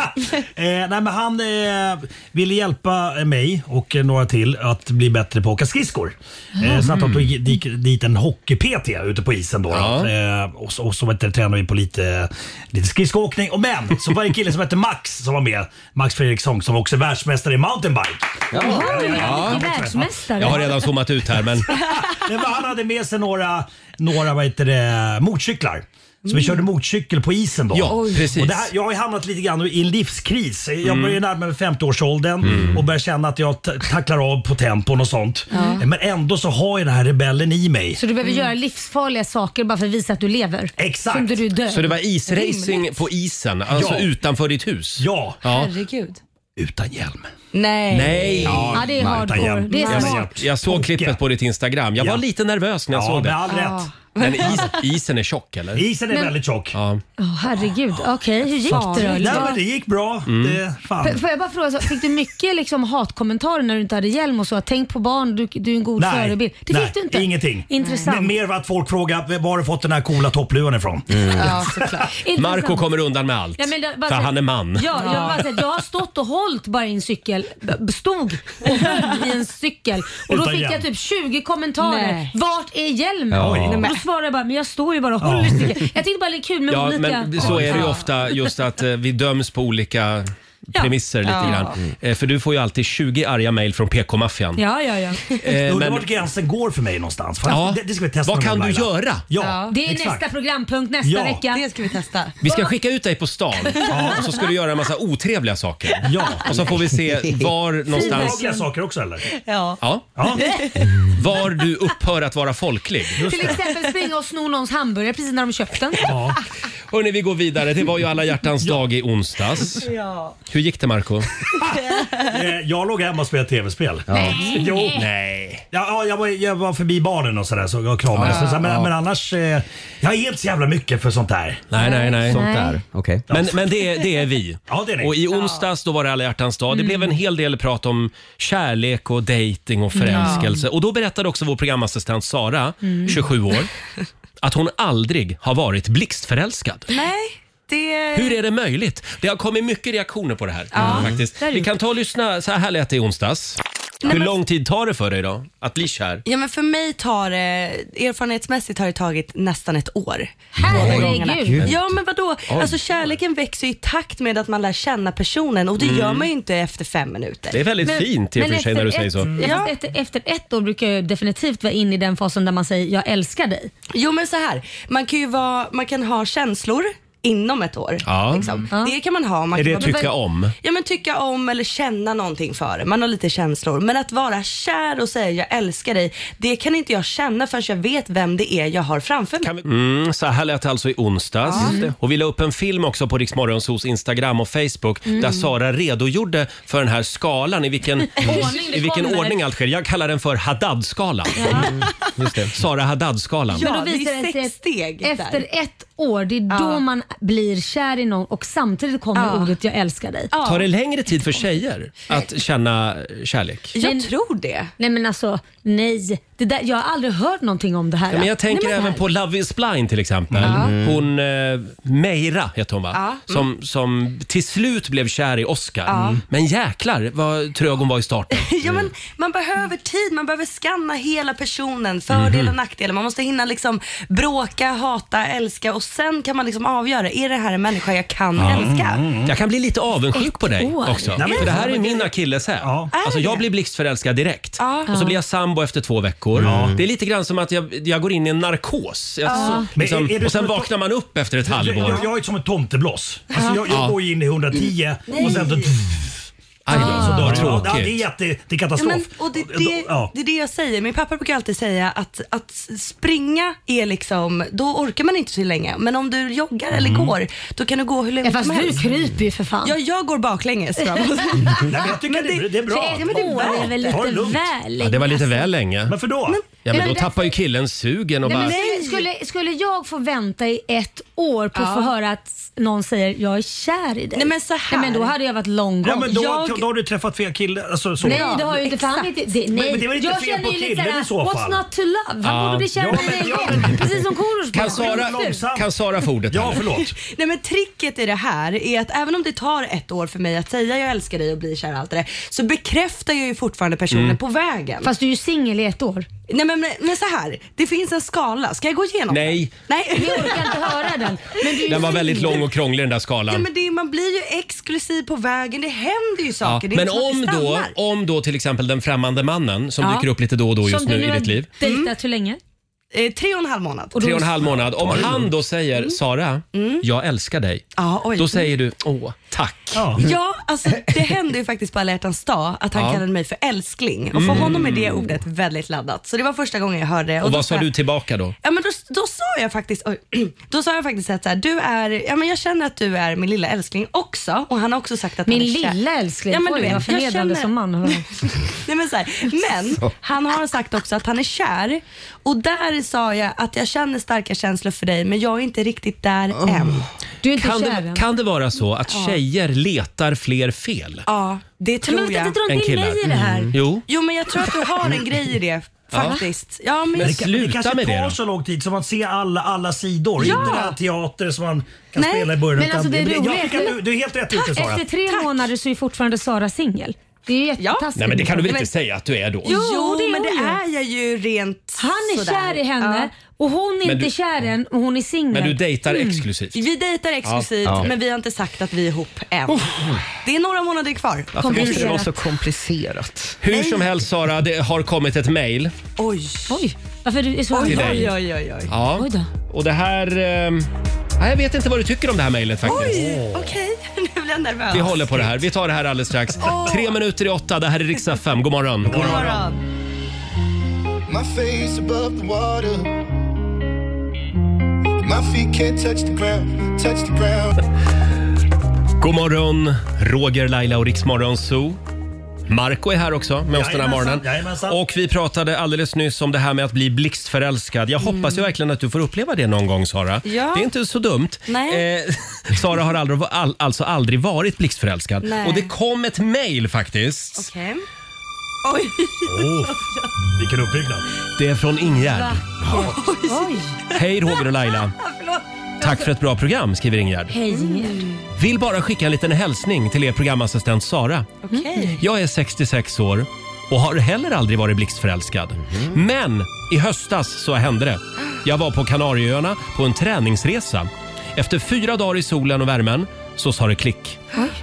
eh, nej, men han eh, ville hjälpa mig och några till att bli bättre på att åka skridskor. Mm. Eh, så att de tog dit, dit en hockey-P T ute på isen då. Ja. Eh, och så, och så vet du, tränade vi på lite, lite skridskoåkning. Och men, så var det en kille som hette Max som var med. Max Fredriksson som också är världsmästare i mountainbike. Ja, ja, ja. Världsmästare. Jag har redan zoomat ut här men... Han hade med sig några, några vad heter det, motorcyklar. Så mm. vi körde motorcykel på isen då. Ja, precis. Och det här, jag har ju hamnat lite grann i en livskris. Jag mm. börjar närma mig femtio-årsåldern mm. och börjar känna att jag t- tacklar av på tempon och sånt. Ja. Men ändå så har jag den här rebellen i mig. Så du behöver mm. göra livsfarliga saker bara för att visa att du lever? Exakt. Som du dör. Så det var isracing på isen, alltså ja. utanför ditt hus? Ja. ja. Herregud. Utan hjälm. Nej. Nej. Ja, ja det är hardcore. Det är jag, jag såg klippet på ditt Instagram. Jag var ja. lite nervös när jag ja, såg det. Ja, med all rätt. Men is, isen är tjock eller? Isen är men, väldigt tjock. Ja. Oh, herregud, okej. Okay. Hur gick ja. det då? Nej, men det gick bra. Mm. Det, fan. F- får jag bara fråga, så, fick du mycket liksom, hatkommentarer när du inte hade hjälm och så? Tänk på barn, du, du är en god nej, förebild. Det nej, fick du inte? Ingenting. Intressant. Men mer att folk frågar, var har du fått den här coola toppluvan ifrån? Mm. Ja, såklart. Marco kommer undan med allt. Ja, men det, för han är man. Ja, jag, bara säga, jag har stått och hållit bara i en cykel. Stod och höll i en cykel. Och då fick jag typ tjugo kommentarer. Nej. Vart är hjälmen? Ja. Då svarade jag bara, men jag står ju bara och håller ja. cykeln. Jag tyckte bara det är kul med ja, olika... Men så är det ju ofta, just att eh, vi döms på olika... premisser lite ja. grann. Mm. För du får ju alltid tjugo arga mejl från P K-maffian. Ja, ja, ja. Eh, Undrar vart gränsen går för mig någonstans. Ja. Det, det ska vi testa. Vad kan du Laila. göra? Ja, ja. Det är exakt. Nästa programpunkt nästa ja. vecka. Det ska vi testa. Vi ska skicka ut dig på stan ja. och så ska du göra en massa otrevliga saker. Ja. Och så får vi se var någonstans... Otrevliga saker också eller? Ja. Ja. ja. Var du upphör att vara folklig. Till exempel springa och sno någons hamburgare precis när de köpt den. Ja. Hörrni, vi går vidare. Det var ju alla hjärtans dag i onsdags. Ja. Hur gick det, Marco? Jag låg hemma och spelade tv-spel. Ja. Nej. Jo. Nej. Ja, jag, var, jag var förbi barnen och sådär så jag kramades. Ja. Så, men, ja. men annars, eh, jag är inte så jävla mycket för sånt där. Nej, nej, nej. Sånt där, okej. Okay. Men, men det, det är vi. Ja, det är det. Och i onsdags då var det alla hjärtans dag. Det mm. blev en hel del prat om kärlek och dating och förälskelse. Ja. Och då berättade också vår programassistent Sara, mm. tjugosju år, att hon aldrig har varit blixtförälskad. Nej. Det... Hur är det möjligt? Det har kommit mycket reaktioner på det här. Ja, faktiskt. Vi kan ta och lyssna. Så här lät det i onsdags. Nej, Hur men... lång tid tar det för dig då att bli kär? Ja, men för mig tar det, erfarenhetsmässigt har det tagit nästan ett år. Herregud. Ja, men vadå? Alltså kärleken växer i takt med att man lär känna personen och det mm. gör man ju inte efter fem minuter. Det är väldigt men, fint i och för sig när du säger så. Ja. Efter, efter ett år brukar jag definitivt vara inne i den fasen där man säger jag älskar dig. Jo, men så här. Man kan ju vara, man kan ha känslor inom ett år. Ja. Liksom. Ja. Det kan man ha. Man är kan det vara, tycka om? Ja, men tycka om eller känna någonting för det. Man har lite känslor. Men att vara kär och säga jag älskar dig, det kan inte jag känna förrän jag vet vem det är jag har framför mig. Kan vi... mm, så här lät det alltså i onsdags. Ja. Och vi la upp en film också på Rix Morgonzos Instagram och Facebook mm. där Sara redogjorde för den här skalan i vilken, i vilken ordning allt sker. Jag kallar den för Haddad-skalan. Ja. Just det. Sara Haddad-skalan. Ja, då visar det sex steg efter där. Ett år, det är då ja. man blir kär i någon och samtidigt kommer ja. ordet jag älskar dig. Ja. Tar det längre tid för tjejer att känna kärlek? Jag men, tror det. Nej men alltså, nej. Det där, jag har aldrig hört någonting om det här. Ja, men jag tänker nej, men även på Love is blind till exempel. Mm. Hon, eh, Meira heter hon va? Ja. Som, mm. som till slut blev kär i Oscar. Ja. Men jäklar vad trög hon var i starten. Ja, men man behöver tid, man behöver skanna hela personen, fördelar och mm. nackdelar. Man måste hinna liksom bråka, hata, älska och sen kan man liksom avgöra, är det här en människa jag kan ja. älska? Mm. Jag kan bli lite avundsjuk på dig år. också. Nej, för det här är min akilleshäl. Ja. Alltså jag blir blixtförälskad direkt. Ja. Och så blir jag sambo efter två veckor. Ja. Det är lite grann som att jag, jag går in i en narkos. Jag, ja. så, liksom, är, är och sen vaknar man upp efter ett halvår. Jag, jag, jag är som ett tomtebloss. Alltså jag, jag ja. går in i hundratio och sen då... Aj då, ah. så då är det tråkigt. Ja, det är jätte, det är katastrof. Ja, men, och det, det, ja. det är det jag säger. Min pappa brukar alltid säga att, att springa är liksom, då orkar man inte så länge. Men om du joggar mm. eller går, då kan du gå hur länge ja, som helst. Fast du kryper ju för fan. Ja, jag går baklänges framåt. Nej, men jag tycker men det, det är bra. Ett år är väl lite väl. Ja, det var lite väl länge. Varför då? Men, Ja, men Är då det tappar ju killen sugen och Nej, bara... men skulle, skulle, skulle jag få vänta i ett år på att Ja. få höra att någon säger jag är kär i dig? Nej, men så här. Nej, men då hade jag varit lång gång. Ja, men då, jag... då har du träffat fel kille. Alltså, så. Nej, det har ju inte, för han inte, det, nej. Men, men det var inte jag fel känner på ju lite killen såhär, i så fall. what's not to love? Han Ja. borde bli kär Ja, i men- mig ja, igen. men- Precis som Korosh. Kan Sara, kan Sara få ordet? Ja, här? förlåt. Nej, men tricket i det här är att även om det tar ett år för mig att säga jag älskar dig och bli kär och allt det där, så bekräftar jag ju fortfarande personen Mm. på vägen. Fast du är ju singel i ett år. Nej, men, men, men så här, det finns en skala. Ska jag gå igenom Nej. den? Nej. Vi orkar inte höra den. Men du är Den var väldigt singel. lång och krånglig den där skalan. Ja, men det, man blir ju exklusiv på vägen. Det händer ju Ja, saker. Det är men inte som om att det då, stannar. om då till exempel den främmande mannen som Ja. dyker upp lite då och då just Som nu du i har ditt liv. dejtat hur länge? Eh, tre och en halv månad. Och då- Tre och en halv månad. Om han då säger Sara, jag älskar dig. Ja, oj. Då säger du, åh, tack. Ja. Ja, alltså det hände ju faktiskt på alla hjärtans dag att han Ja. kallade mig för älskling. Och för honom är det ordet väldigt laddat. Så det var första gången jag hörde det. Och då vad sa jag- du tillbaka då? Ja, men då, då sa jag faktiskt, oj, då sa jag faktiskt att så här, du är, ja, men jag känner att du är min lilla älskling också. Och han har också sagt att Min han är kär. lilla älskling? Ja, men du Oj, vet, vad jag förnedrande känner- som man. hör. Nej, men, så här, men han har sagt också att han är kär. Och där sa jag att jag känner starka känslor för dig, men jag är inte riktigt där än. Du är inte Kan kär det, än. kan det vara så att tjejer letar fler fel Ja, det Men tror vänta, jag. inte dra än inte in killar? mig i det här. Jo. Jo, men jag tror att du har en grej i det faktiskt. Ja, men Men jag, Det, kan, det sluta kanske med det tar då. så lång tid så man ser alla, alla sidor. Ja. Inte den här teater som man kan Nej, spela i början. men alltså utan det är jag roligt. tycker att du, du är helt rätt ute, Sara. Efter tre månader så är fortfarande Sara singel. Det är ju jättetaskigt. Nej men det kan du väl Men- inte säga att du är då? Jo, jo, det är men hon det ju. är jag ju rent Han är sådär. kär i henne och hon är Men inte du- kär än och hon är singel. Men du dejtar Mm. exklusivt? Vi dejtar exklusivt, Ja. Ja. men vi har inte sagt att vi är ihop än. Det är några månader kvar. Varför måste det vara Komplicerat. så komplicerat? Hur som helst Sara, det har kommit ett mejl. Oj. Oj, varför är du så Oj, Till dig. oj, oj, oj, oj. Ja. Oj då. Och det här... ehm, nej, jag vet inte vad du tycker om det här mejlet faktiskt. Oj, okej. Nu blir jag nervös. Vi håller på det här. Vi tar det här alldeles strax. Tre minuter i åtta. Det här är Rix F M. God morgon. God morgon. My face above the water. My feet can't touch the ground, touch the ground. God morgon, Roger, Laila och Rix Morgon Zoo. Marco är här också med oss den här Jajamensan, morgonen. jajamensan. Och vi pratade alldeles nyss om det här med att bli blixtförälskad. Jag hoppas ju verkligen att du får uppleva det någon gång, Sara. Ja. Det är inte så dumt. Nej. Eh, Sara har aldrig, all, alltså aldrig varit blixtförälskad. Nej. Och det kom ett mejl faktiskt. Okej. Oj. Oh, vilken uppbyggnad. Det är från Ingegärd. Oj. Hej Roger och Laila. Förlåt. Tack för ett bra program, skriver Ingegärd. Hej Ingegerd. Vill bara skicka en liten hälsning till er programassistent Sara. Okej. Jag är sextiosex år och har heller aldrig varit blixtförälskad. Men i höstas så hände det. Jag var på Kanarieöarna på en träningsresa. Efter fyra dagar i solen och värmen så sa det klick.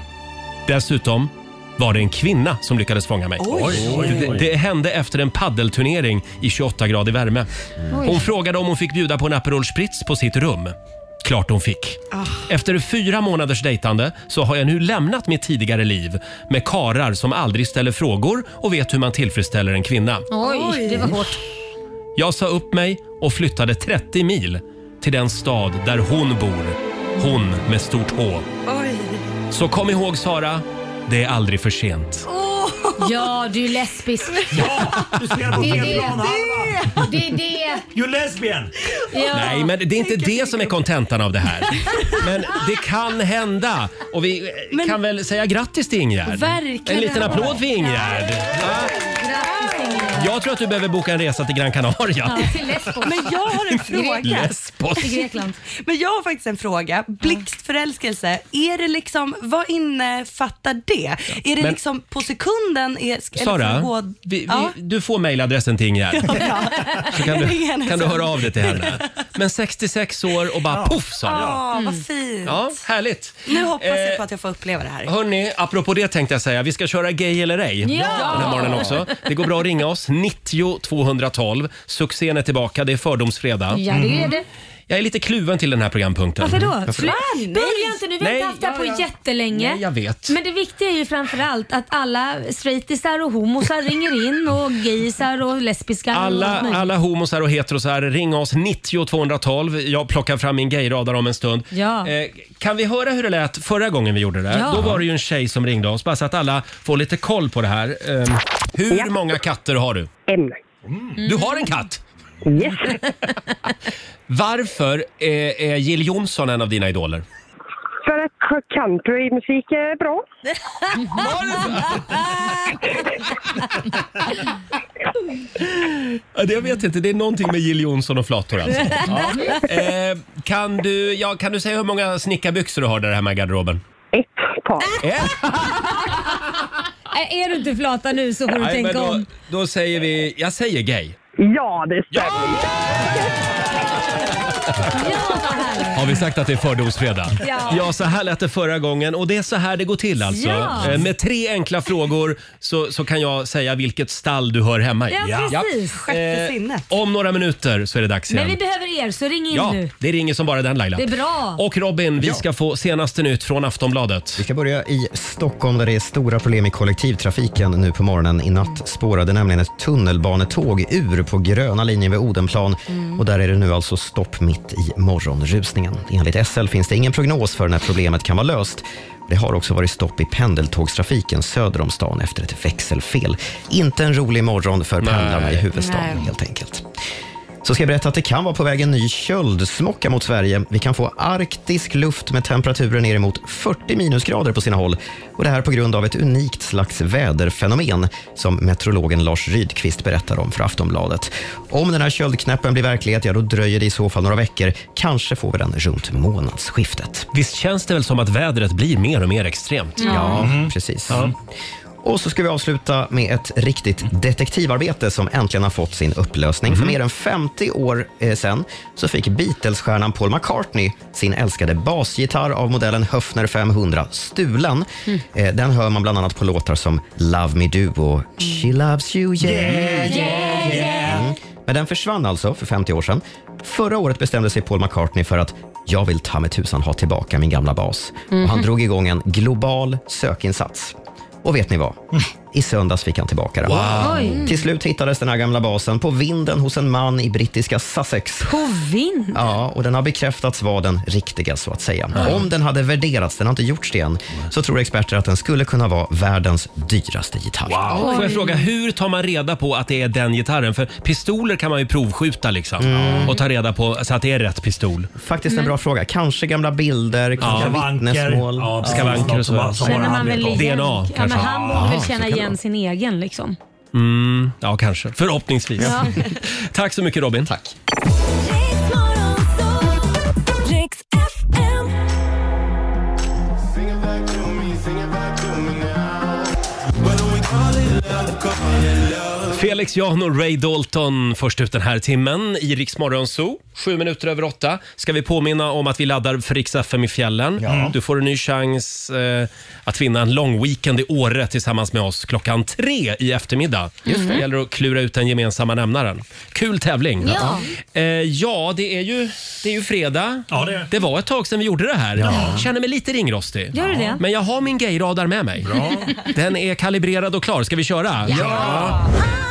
Dessutom var det en kvinna som lyckades fånga mig. Oj, oj, Det, oj. det hände efter en paddelturnering i tjugoåtta grader värme. Hon frågade om hon fick bjuda på en Aperol Spritz på sitt rum. Klart hon fick. Efter fyra månaders dejtande så har jag nu lämnat mitt tidigare liv med karar som aldrig ställer frågor och vet hur man tillfredsställer en kvinna. Oj, det var hårt. Jag sa upp mig och flyttade trettio mil till den stad där hon bor. Hon med stort H. Oj. Så kom ihåg Sara, det är aldrig för sent. Ja, du är lesbisk. Ja, du spelar på Det är fel det. planhalva. Det är det. You lesbian. Ja. Nej, men det är inte det som är kontentan av det här. Men det kan hända. Och vi Men- kan väl säga grattis till Ingegärd. Verkligen. En liten applåd för Ingegärd. Ja. Grattis Ingegerd. Jag tror att du behöver boka en resa till Gran Canaria. Ja, till Lesbos. Men jag har en fråga. Lesbos. I Grekland. Men jag har faktiskt en fråga. Blixtförälskelse, är det liksom, vad innefattar det? Är det Men- liksom på sekunden? Är, eller Sara, får gå- vi, vi, Ja. du får mejladressen till Ingegärd. Så kan Jag ringer du, henne kan du sen. höra av dig till henne. Men sextiosex år och bara poff sa det. Ja, vad fint. Ja, härligt. Nu hoppas Eh, jag på att jag får uppleva det här. Hörni, apropå det tänkte jag säga, vi ska köra Gay eller ej Ja! den här morgonen också. Det går bra att ringa oss, nittio tvåhundratolv. Succén är tillbaka, det är fördomsfredag. Ja, det är det. Jag är lite kluven till den här programpunkten. Varför då? Varför? Slut. Börja inte nu, vi har Nej, inte haft det här på ja, ja. jättelänge. Nej, jag vet. Men det viktiga är ju framförallt att alla straightisar och homosar ringer in och gaysar och lesbiska. Alla, och allt alla homosar och heterosar, ring oss nittio tvåhundratolv. Jag plockar fram min gayradar om en stund. Ja. Eh, kan vi höra hur det lät förra gången vi gjorde det? Ja. Då var det ju en tjej som ringde oss, bara så att alla får lite koll på det här. Eh, hur många katter har du? En. Mm. Du har en katt? Yes. Varför är, är Jill Johnson en av dina idoler? För att countrymusik är bra. Ja, det jag vet inte, det är någonting med Jill Johnson och flator alltså. Ja. Eh, kan, du, ja, kan du säga hur många snickarbyxor du har där hemma i garderoben? Ett par. Ett? Är du inte flata nu så får du Nej, tänka men då, om. Då säger vi, jag säger gay. Ja, det stämmer. Har vi sagt att det är fördomsfredag? Ja. Ja, så här lät det förra gången och det är så här det går till alltså. Ja. Eh, Med tre enkla frågor så, så kan jag säga vilket stall du hör hemma i. Ja, precis. Sjätte sinnet. Om några minuter så är det dags igen. Men vi behöver er, så ring in Ja, nu. det ringer som bara den, Laila. Det är bra. Och Robin, vi Ja. ska få senaste nytt från Aftonbladet. Vi ska börja i Stockholm där det är stora problem i kollektivtrafiken nu på morgonen. I natt spårade nämligen ett tunnelbanetåg ur på gröna linjen vid Odenplan och där är det nu alltså stopp mitt i morgonrusningen. Enligt S L finns det ingen prognos för när problemet kan vara löst. Det har också varit stopp i pendeltågstrafiken söder om stan efter ett växelfel. Inte en rolig morgon för pendlarna i huvudstaden Nej. helt enkelt. Så ska jag berätta att det kan vara på väg en ny köldsmocka mot Sverige. Vi kan få arktisk luft med temperaturer ner emot fyrtio minusgrader på sina håll. Och det här på grund av ett unikt slags väderfenomen som meteorologen Lars Rydqvist berättar om för Aftonbladet. Om den här köldknäppen blir verklighet, ja då dröjer det i så fall några veckor. Kanske får vi den runt månadsskiftet. Visst känns det väl som att vädret blir mer och mer extremt? Ja, precis. Ja. Och så ska vi avsluta med ett riktigt detektivarbete som äntligen har fått sin upplösning. För mer än femtio år eh, sedan så fick Beatles-stjärnan Paul McCartney sin älskade basgitarr av modellen Höfner femhundra stulen. Eh, den hör man bland annat på låtar som Love Me Do och She Loves You, yeah, yeah, yeah. Mm. Men den försvann alltså för femtio år sedan. Förra året bestämde sig Paul McCartney för att jag vill ta med tusan ha tillbaka min gamla bas. Och han drog igång en global sökinsats. Och vet ni vad? I söndags fick han tillbaka den. Wow. Till slut hittades den här gamla basen på vinden hos en man i brittiska Sussex. På vind? Ja, och den har bekräftats vara den riktiga så att säga. Om den hade värderats, den har inte gjorts det än, så tror experter att den skulle kunna vara världens dyraste gitarr. Wow. Får jag fråga, hur tar man reda på att det är den gitarren? För pistoler kan man ju provskjuta liksom. Mm. Och ta reda på så att det är rätt pistol. Faktiskt en bra fråga. Kanske gamla bilder, kanske vittnesmål. Ja, skavanker och så. Känner man väl igen? D N A Ja, kanske. men han borde Ja, väl så känna kan det igen sin egen liksom. Mm, ja, kanske. Förhoppningsvis. Ja. Tack så mycket Robin. Tack. Felix Jan och Ray Dalton först ut den här timmen i Rix Morgon Zoo. Sju minuter över åtta. Ska vi påminna om att vi laddar för Rix F M i fjällen. Ja. Du får en ny chans eh, att vinna en lång weekend i Åre tillsammans med oss klockan tre i eftermiddag. Just det. Det gäller att klura ut den gemensamma nämnaren. Kul tävling. Ja. Eh, ja, det är ju, det är ju fredag. Ja, det är. Det var ett tag sedan vi gjorde det här. Jag känner mig lite ringrostig. Gör du det? Men jag har min gayradar med mig. Bra. Den är kalibrerad och klar. Ska vi köra? Ja.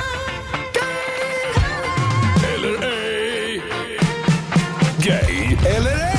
Eller ej. Gay eller ej.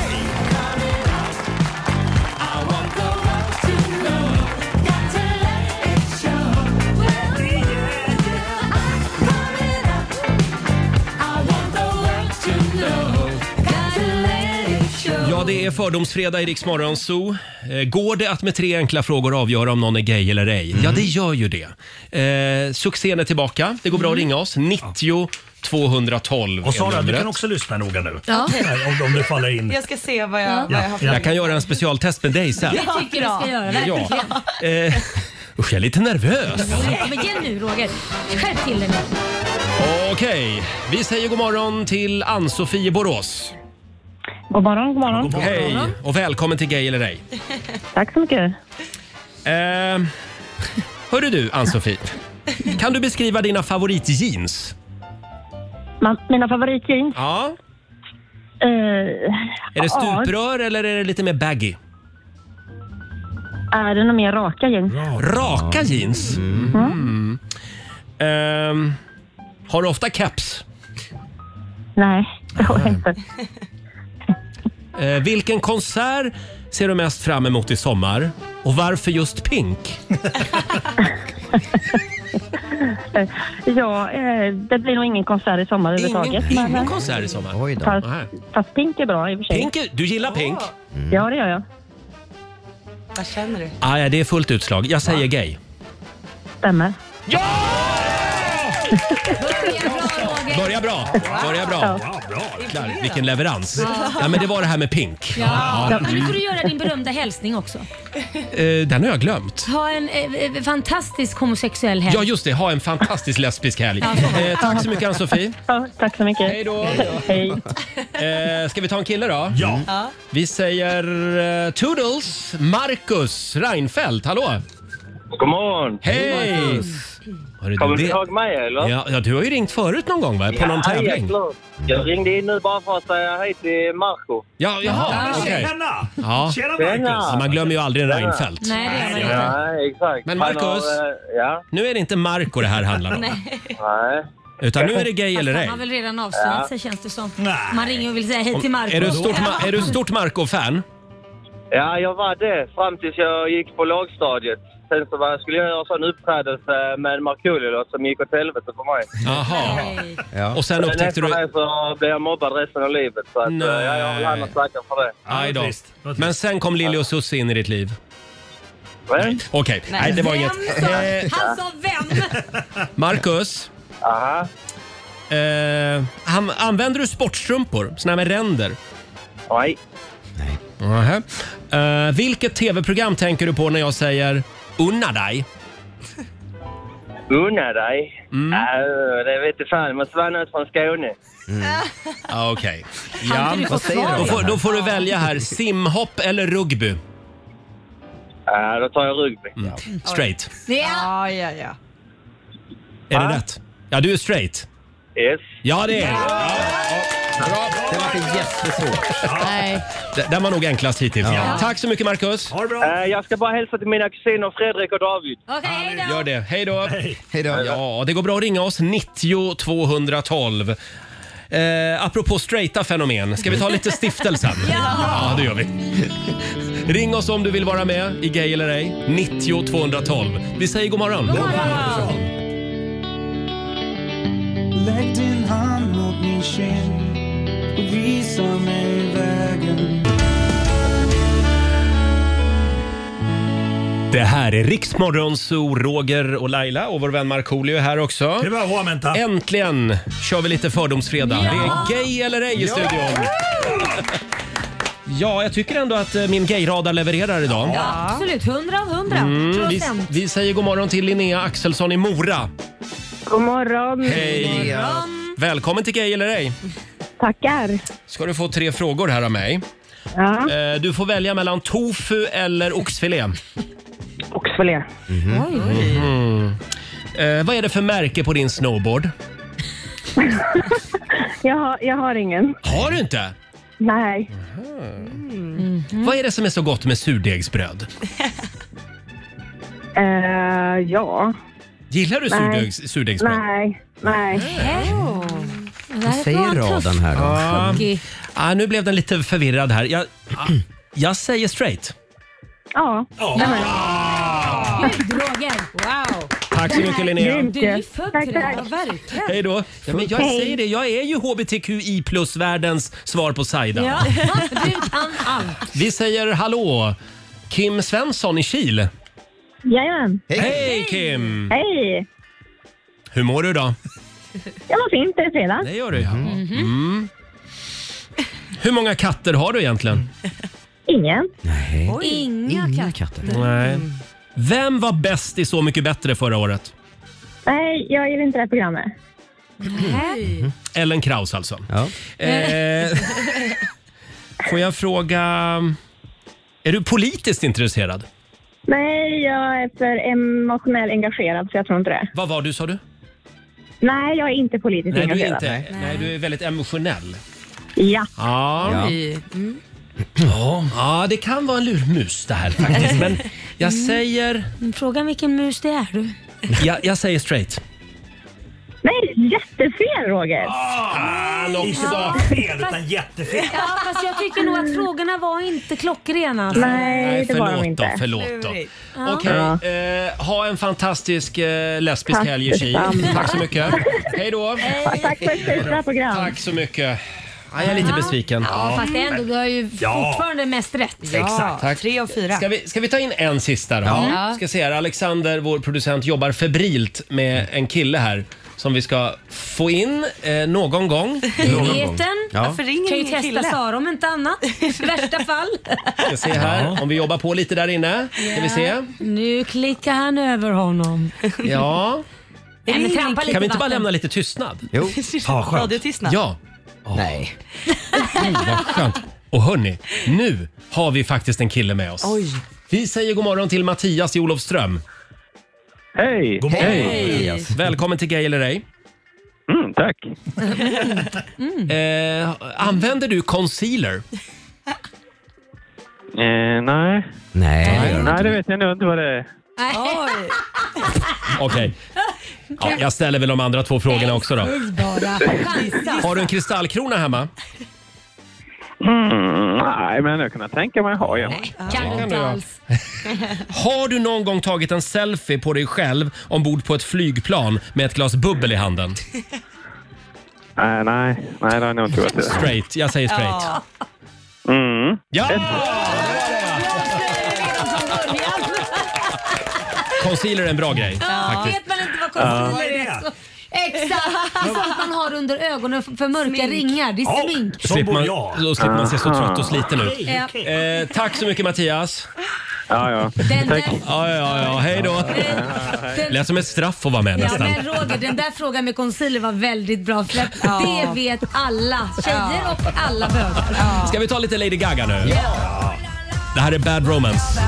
Ja, det är fördomsfredag i Rix Morgon Zoo. Eh, Går det att med tre enkla frågor avgöra om någon är gay eller ej? Ja, det gör ju det. Eh, succén är tillbaka. Det går bra att ringa oss. nittio tvåhundratolv Och är Sara, du numret. kan också lyssna noga nu. Ja. Om, om du faller in. Jag ska se vad jag, Ja. vad jag har för... Jag kan göra en specialtest med dig sen. Det tycker jag vi ska göra, Ja. verkligen. Eh, usch, jag är lite nervös. Kom igen nu Roger. Skärp till dig nu. Okej, vi säger god morgon till Ann-Sofie i Borås. God morgon, god morgon. God morgon. Hej och välkommen till Gay eller ej. Tack så mycket. Eh, hörru du, Ann-Sofie. Kan du beskriva dina favoritjeans? Man, mina favoritjeans? Ja. Uh, Är det stuprör eller är det lite mer baggy? Är det några mer raka jeans? Raka jeans? Mm. Mm. Ehm, har du ofta caps? Nej, det har jag inte. Eh, vilken konsert ser du mest fram emot i sommar? Och varför just Pink? Ja, eh, det blir nog ingen konsert i sommar överhuvudtaget. Ingen, men, ingen konsert i sommar? Oj då. Fast, Nej. fast Pink är bra i och för sig. Pink, är- du gillar Pink? Mm. Ja, det gör jag. Vad känner du? Ah, ja, det är fullt utslag. Jag säger gay. Stämmer. Börja bra. Börja bra. Ja, bra. Klar, vilken leverans. Ja, men det var det här med Pink. Ja. Ja. Nu får du göra din berömda hälsning också. Eh, den har jag glömt. Ha en eh, fantastisk homosexuell helg. Ja, just det. Ha en fantastisk lesbisk helg. Eh, tack så mycket, Ann-Sofie. Ja, tack så mycket. Hej då. Hej. Eh, ska vi ta en kille då? Ja. Ja. Vi säger uh, Toodles, Marcus Reinfeldt. Hallå! God morgon! Hej! Hörru, Kommer du, du det- ihåg mig eller? Ja, ja, du har ju ringt förut någon gång va? På någon tävling? Ja, klart. Jag ringde in nu bara för att säga hej till Marco. Ja, jaha, okej. Tjena! Ja. Tjena Tjena. Marcus! Ja, man glömmer ju aldrig en Tjena. Reinfeldt. Nej, det gör man inte. Nej, exakt. Men Han Marcus? har, eh, ja. Nu är det inte Marco det här handlar om. Nej. Nej. Utan nu är det gay eller Han ej. har väl redan avslöjat sig känns det som. Man ringer och vill säga hej till Marco. Är du ett stort, Ma- är du ett stort Marco-fan? Ja, jag var det fram tills jag gick på lagstadiet. Sen så var, skulle jag göra en sån uppträdelse med Markoolio som gick åt helvete för mig. Jaha. Ja. Och sen upptäckte Efter du... det så blev jag mobbad resten av livet. Så att, Nej. eh, ja, jag vill ha något tacka för det. Aj då. trist. Vad trist. Men sen kom Lili och Susie in i ditt liv. Men, Okej, nej det var inget. Vem sa? Eh, Han sa vem? Marcus, aha. eh, han, använder du sportstrumpor? Såna här med ränder? Nej. Nähä. Eh, vilket tv-program tänker du på när jag säger unna dig? Unna dig? Mm. Äh, det vet jag fan. Men Svanne ut från Skåne. Ah, Okej. Har Ja, inte du fått säger svar? då får, då får du välja här. Simhopp eller rugby? Ja, då tar jag rugby. Straight. Ja. Ja, ja, ja. Är det Va? rätt? Ja, du är straight. Yes. Ja, det är det. Ja, ja. Bra. Det var inte jättesvårt. Nej. D- Den var nog enklast hittills. Ja. Tack så mycket, Marcus. Ha det bra. Eh, jag ska bara hälsa till mina kusiner Fredrik och David. Okej, hej då. Gör det. Hej då. Hej. Hej då. Ja, det går bra att ringa oss. nittio tvåhundratolv. Eh, apropå straighta fenomen, ska vi ta lite stiftelsen? Ja, det gör vi. Ring oss om du vill vara med i Gay eller ej. nittio tvåhundratolv. Vi säger god morgon. God morgon. Lägg din hand mot min kind och visa mig vägen. Det här är Riksmorgon, så Roger och Laila och vår vän Markoolio är här också. Det var bra, Menta. Äntligen kör vi lite fördomsfredag. Ja. Det är Gay eller ej i studion. Ja, jag tycker ändå att eh, min gayradar levererar idag. Ja, absolut. hundra av hundra. Mm, vi, Procent. vi säger god morgon till Linnea Axelsson i Mora. God morgon. Hej! Välkommen till Gay eller ej. Tackar. Ska du få tre frågor här av mig. Ja, Eh, Du får välja mellan tofu eller oxfilé. oxfilé. Mm. Eh, vad är det för märke på din snowboard? Jag har, jag har ingen. Har du inte? Nej. Vad är det som är så gott med surdegsbröd? Eh, ja. Gillar du Nej. surdegs, surdegsbröd? Nej. Nej. Oh. Vad säger raden här då? Ja. Cookie. Ah, nu blev den lite förvirrad här. Jag, jag säger straight. Ja. Gud, Roger. Wow. Tack så mycket, Linnea. Du är ju född Tack, till det. tack. Ja, verkligen. Hej då. Ja, men jag säger det, jag är ju H B T Q I plus-världens svar på Saida. Ja, du kan allt. Vi säger hallå, Kim Svensson i Kil. Jajamän. Hej Kim! Hej. Hur mår du då? Det var fint. Det är fredag. Det gör du ja. Mm. Hur många katter har du egentligen? Ingen. Nej. Inga, Inga katter. katter. Nej. Vem var bäst i Så mycket bättre förra året? Nej, jag gillar inte det här programmet. Nej. Ellen Kraus alltså. Ja. Eh, får jag fråga, är du politiskt intresserad? Nej, jag är för emotionellt engagerad så jag tror inte det. Vad var du sa du? Nej, jag är inte politiskt Nej, du är engagerad. inte. Nej, du är väldigt emotionell. Ja. Ja. Ja. Mm. Ja. Ja, det kan vara en lurmus det här faktiskt. Men jag säger, Frågan vilken mus det är du. jag, jag säger straight. Nej, jättefel. fel, Roger. Fan också. Inte fel, utan jättefel. Ja, fast jag tycker nog att frågorna var inte klockrena. Alltså. Nej, det var de inte. Då, förlåt då. Ja. Okej, Ja. eh, ha en fantastisk eh, lesbisk Tack helg i Kil. detsamma. Tack så mycket. Hej då. Ja, tack för ett superbra program. Tack så mycket. Ja, jag är lite besviken. Ja, fast ändå, du har ju Ja. fortfarande mest rätt. Exakt. Tack. Tre och fyra. Ska vi, ska vi ta in en sista då? Ja. Ska se här, Alexander, vår producent, jobbar febrilt med en kille här som vi ska få in eh, någon gång. Nyheten. Ja. Varför ringer kan ju testa kille? Sara om inte annat. I värsta fall. Ska se här, om vi jobbar på lite där inne. Ska vi se. Nu klickar han över honom. Ja. Nej, men trampa lite Kan vi inte bara vatten. lämna lite tystnad? Jo. Ja, skönt. Radiotystnad. Ja. Nej. Gud, vad skönt. Och hörni, nu har vi faktiskt en kille med oss. Oj. Vi säger god morgon till Mattias i Olofström. Hej! God morgon. Hej. Mattias. Välkommen till Gay eller ej. Mm, tack. Eh, använder du concealer? Eh, nej. Nej. Nej, det vet jag nog inte vad det är. Oj. Okej. Ja, jag ställer väl de andra två frågorna också då. Bara. Chansa. Har du en kristallkrona hemma? Mm, nej, men jag kan tänka mig ha en. Kan du inte du, ja. alls. Har du någon gång tagit en selfie på dig själv ombord på ett flygplan med ett glas bubbel i handen? Nej, nej, nej, det har jag nog inte varit. Straight, jag säger straight. Ja! Mm. Ja! Concealer är en bra grej. Ja, faktiskt. vet man inte vad concealer är. Så, exakt, det är sånt man har under ögonen för mörka Smink. ringar. Det är smink. Då slipper man, då slipper man se så trött och sliten ut. Ja. Eh, tack så mycket Mattias. Ja, ja. Den där, Ja, ja, ja. Hej då. den, Lät som ett straff att vara med ja, nästan. men Roger, den där frågan med concealer var väldigt bra. För att Ja. det vet alla tjejer och alla bögar. Ska vi ta lite Lady Gaga nu? Ja. Det här är Bad Romance.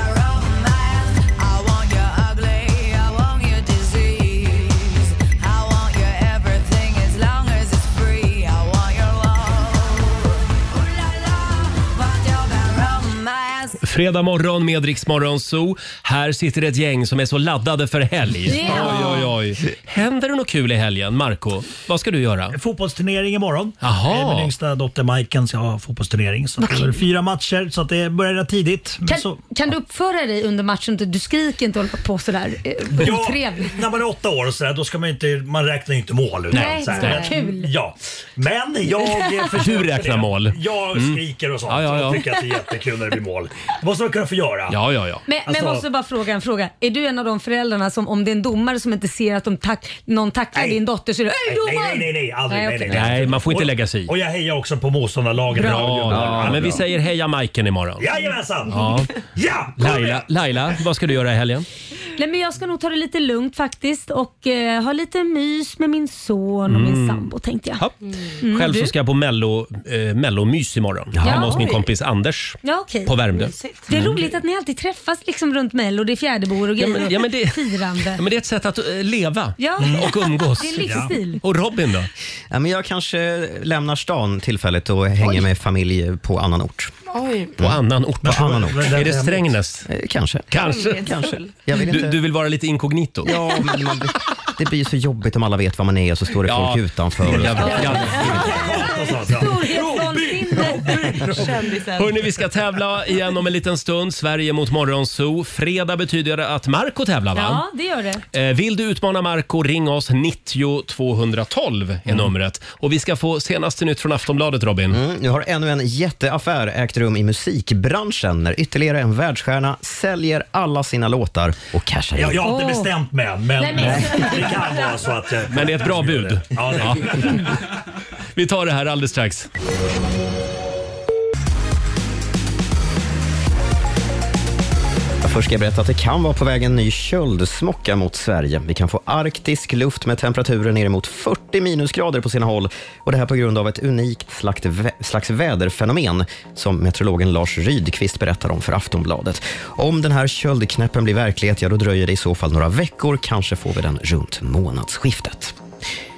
Fredag morgon med Rix Morgon Zoo. Här sitter ett gäng som är så laddade för helg. Ja. Oj, oj, oj. Händer det något kul i helgen? Marco, vad ska du göra? Fotbollsturnering imorgon. Jaha. Eh, Min yngsta dotter Majken ska ha fotbollsturnering. Så det är fyra matcher så att det börjar rätt tidigt. Men Kan, så, kan du uppföra dig under matchen? Du skriker inte och håller på sådär eh, Ja, otrevligt. när man är åtta år och så där, då ska man inte, man räknar ju inte mål. Utan, Nej, så här. det är Men- kul. Ja, men jag eh, försöker Du räknar det. mål. Jag Mm. skriker och sånt. Ja, ja, ja. Jag tycker att det är jättekul när det blir mål. Det måste man kunna få göra. Ja, ja, ja. Men, men Alltså- jag måste bara fråga en fråga. Är du en av de föräldrarna som om det är en domare som inte ser att de tack, någon tacklar Nej. din dotter så är det "Hej Nej, domaren!" nej, nej, nej, aldrig. Nej, Nej, okej. nej, nej. Nej, man får inte Och- lägga sig i. Och jag hejar också på motståndarlagen. Ja, ja, men vi säger heja Majken imorgon. Jajamensan! Ja. Ja! Laila, Laila, vad ska du göra i helgen? Nej, men jag ska nog ta det lite lugnt faktiskt och eh, ha lite mys med min son och min Mm. sambo tänkte jag. Ja. Mm, Själv så du? ska jag på mello, eh, mellomys imorgon. Ja. Hemma hos min Oj. kompis Anders Ja, okej. på Värmdö. Det är roligt att ni alltid träffas liksom runt Mello, det är fjäderbor och Ja, grejer men- ja, men det- och firande. Ja, men det är ett sätt att eh, leva Ja. och umgås. Det är en livsstil. Och Robin då? Ja, men jag kanske lämnar stan tillfälligt och hänger med familj på annan ort. Oj. På annan ort? På annan ort. Är det Strängnäs? Eh, Kanske. Kanske. Kanske. Jag vill Du, inte... du vill vara lite inkognito? Ja, men man, det blir ju så jobbigt om alla vet vad man är och så står det Ja. folk utanför. Jag, jag, Storhetsvansinne. Hörrni, vi ska tävla igen om en liten stund. Sverige mot Morgonzoo. Fredag betyder det att Marco tävlar, va? Ja, det gör det. Eh, Vill du utmana Marco, ring oss. nittio tvåhundratolv är numret. Och vi ska få senaste nytt från Aftonbladet, Robin. Mm, nu har ännu en jätteaffär ägt rum i musikbranschen när ytterligare en världsstjärna säljer alla sina låtar och cashar in. Jag, jag har inte Åh. bestämt mig än, men Nej, men- det kan vara så att... eh, Men det är ett bra bud. Ja, det Ja. är. Vi tar det här alldeles strax. Först ska jag berätta att det kan vara på väg en ny köldsmocka mot Sverige. Vi kan få arktisk luft med temperaturer ner mot fyrtio minusgrader på sina håll. Och det här på grund av ett unikt slags, vä- slags väderfenomen som meteorologen Lars Rydqvist berättar om för Aftonbladet. Om den här köldknäppen blir verklighet, ja då dröjer det i så fall några veckor. Kanske får vi den runt månadsskiftet.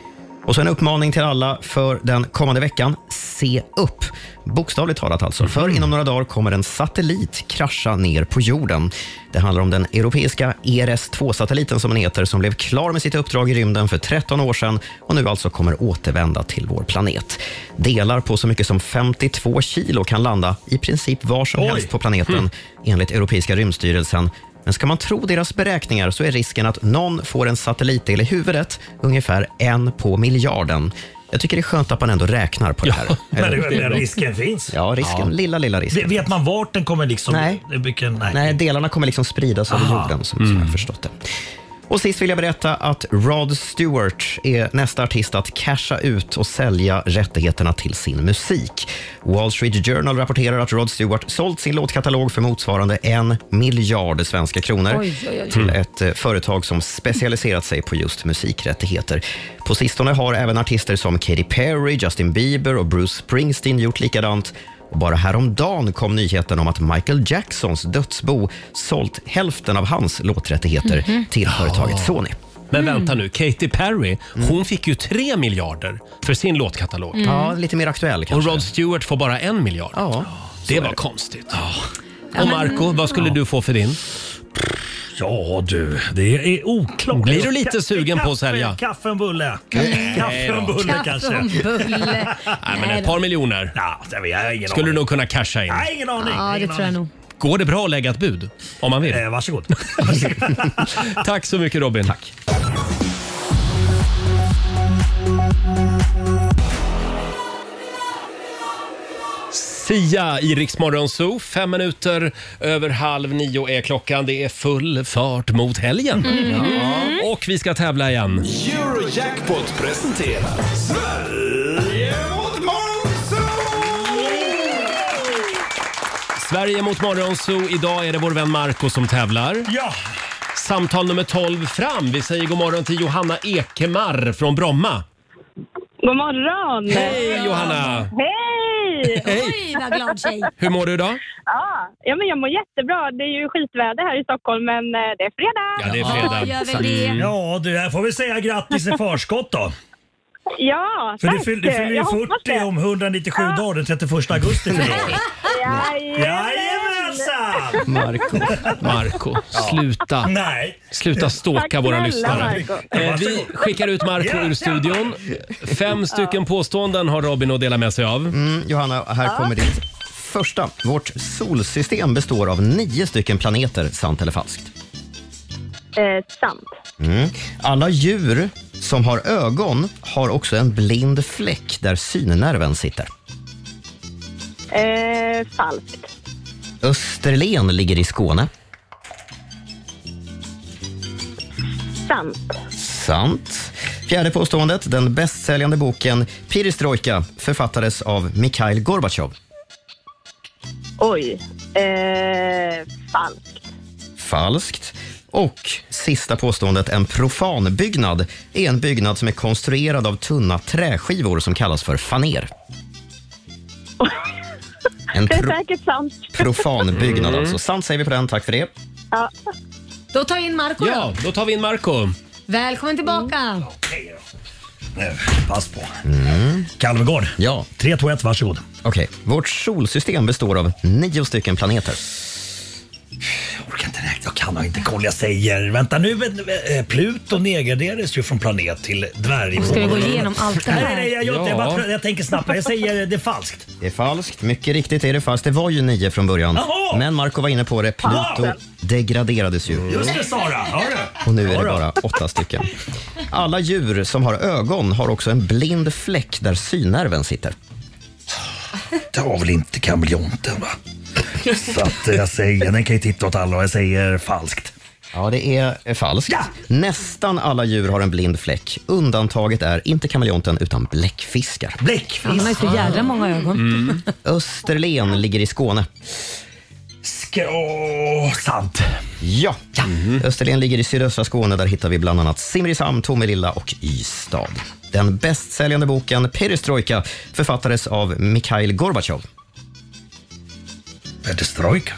Och så en uppmaning till alla för den kommande veckan. Se upp. Bokstavligt talat alltså. Mm. För inom några dagar kommer en satellit krascha ner på jorden. Det handlar om den europeiska E R S två-satelliten som den heter, som blev klar med sitt uppdrag i rymden för tretton år sedan och nu alltså kommer återvända till vår planet. Delar på så mycket som femtiotvå kilo kan landa i princip var som Oj. helst på planeten mm. enligt Europeiska rymdstyrelsen. Men ska man tro deras beräkningar så är risken att någon får en satellitdel i huvudet ungefär en på miljarden. Jag tycker det är skönt att man ändå räknar på det här. Ja, men det, det, risken finns. Ja, risken, ja. lilla, lilla risken. Vet man vart den kommer liksom? Nej, det, nej. nej delarna kommer liksom spridas över jorden som, mm. som jag förstått det. Och sist vill jag berätta att Rod Stewart är nästa artist att casha ut och sälja rättigheterna till sin musik. Wall Street Journal rapporterar att Rod Stewart sålt sin låtkatalog för motsvarande en miljard svenska kronor oj, oj, oj. till ett eh, företag som specialiserat sig på just musikrättigheter. På sistone har även artister som Katy Perry, Justin Bieber och Bruce Springsteen gjort likadant. Och bara häromdagen kom nyheten om att Michael Jacksons dödsbo sålt hälften av hans låträttigheter mm-hmm. till företaget Sony. Men vänta nu, Katy Perry, mm. hon fick ju tre miljarder för sin låtkatalog. Mm. Ja, lite mer aktuell kanske. Och Rod Stewart får bara en miljard. Ja, det var det. Konstigt. Ja. Och Marco, vad skulle ja. du få för din? Ja du, det är oklart. Blir du lite sugen kaffe, på att sälja? Kaffe och bulle. Kaffe och bulle kanske. Kaffe och bulle. Nej, men ett par miljoner. Ja, jag har ingen skulle aning. du nog kunna casha in. Nej, ingen aning. Ja, det ingen tror jag aning. nog. Går det bra att lägga ett bud? Om man vill. Eh, varsågod. Tack så mycket Robin. Tack. Sia i Rix Morgon Zoo. Fem minuter över halv nio är klockan. Det är full fart mot helgen. Mm. Ja. Och vi ska tävla igen. Eurojackpot presenterar Sverige mot Morgonzoo! Sverige mot Morgonzoo. Idag är det vår vän Marco som tävlar. Ja. Samtal nummer tolv fram. Vi säger god morgon till Johanna Ekemar från Bromma. God morgon! Hej Johanna! Hej! Oj, vad glad tjej. Hur mår du idag? Ja, ja, men jag mår jättebra. Det är ju skitväder här i Stockholm, men eh, det är fredag. Ja, det är fredag. Ja, gör vi det. Ja, du, här får vi säga grattis i förskott då. Ja, För tack. du fyller, du fyller ju Jag hoppas fyrtio det. om etthundranittiosju Ja. dagar den trettioförsta augusti. Jajamän. Jajamensan! Marco, Marco, sluta. Nej. Sluta stalka Tack våra snälla, lyssnare. Marco. Eh, vi skickar ut Marco ur studion. Fem stycken påståenden har Robin att dela med sig av. Mm, Johanna, här kommer ditt första. Vårt solsystem består av nio stycken planeter, sant eller falskt? Eh, sant. Mm. Alla djur som har ögon har också en blind fläck där synnerven sitter. Eh, falskt. Österlen ligger i Skåne. Sant. Sant. Fjärde påståendet. Den bästsäljande boken Perestrojka författades av Mikhail Gorbachev. Oj. Eh, falskt. Falskt. Och sista påståendet. En profan byggnad är en byggnad som är konstruerad av tunna träskivor som kallas för faner. En Det är pro- säkert sant. profan byggnad alltså. Sant säger vi på den. Tack för det. Ja. Då tar vi in Marco Ja, då. då tar vi in Marco. Välkommen tillbaka. Okej då. Nu, pass på. Mm. Kalmegård. Ja. tre, två, ett, varsågod. Okej. Vårt solsystem består av nio stycken planeter. Jag orkar inte räkna, jag kan inte kolla. Jag säger, vänta nu, eh, Pluto nedgraderades ju från planet till dvärg. Ska vi gå igenom allt det Nej, här? nej, nej, jag, gör inte. jag, bara, jag tänker snabbt. Jag säger det är falskt. Det är falskt. Mycket riktigt är det falskt. Det var ju nio från början. Jaha! Men Marco var inne på det. Pluto degraderades ju. Just det, Sara. Hör du? Och nu är Ja det då. bara åtta stycken. Alla djur som har ögon har också en blind fläck där synnerven sitter. Det var väl inte kameleonten, va? Så att jag säger, den kan ju titta åt alla och jag säger falskt. Ja, det är falskt. Ja! Nästan alla djur har en blind fläck. Undantaget är inte kameleonten utan bläckfiskar. Bläckfisk. Han har ju så jävla många ögon. Mm. Österlen ligger i Skåne. Ska... Åh, sant. Ja, mm. Österlen ligger i sydöstra Skåne. Där hittar vi bland annat Simrishamn, Tomelilla och Ystad. Den bästsäljande boken Perestrojka författades av Mikhail Gorbachev. Perestrojka?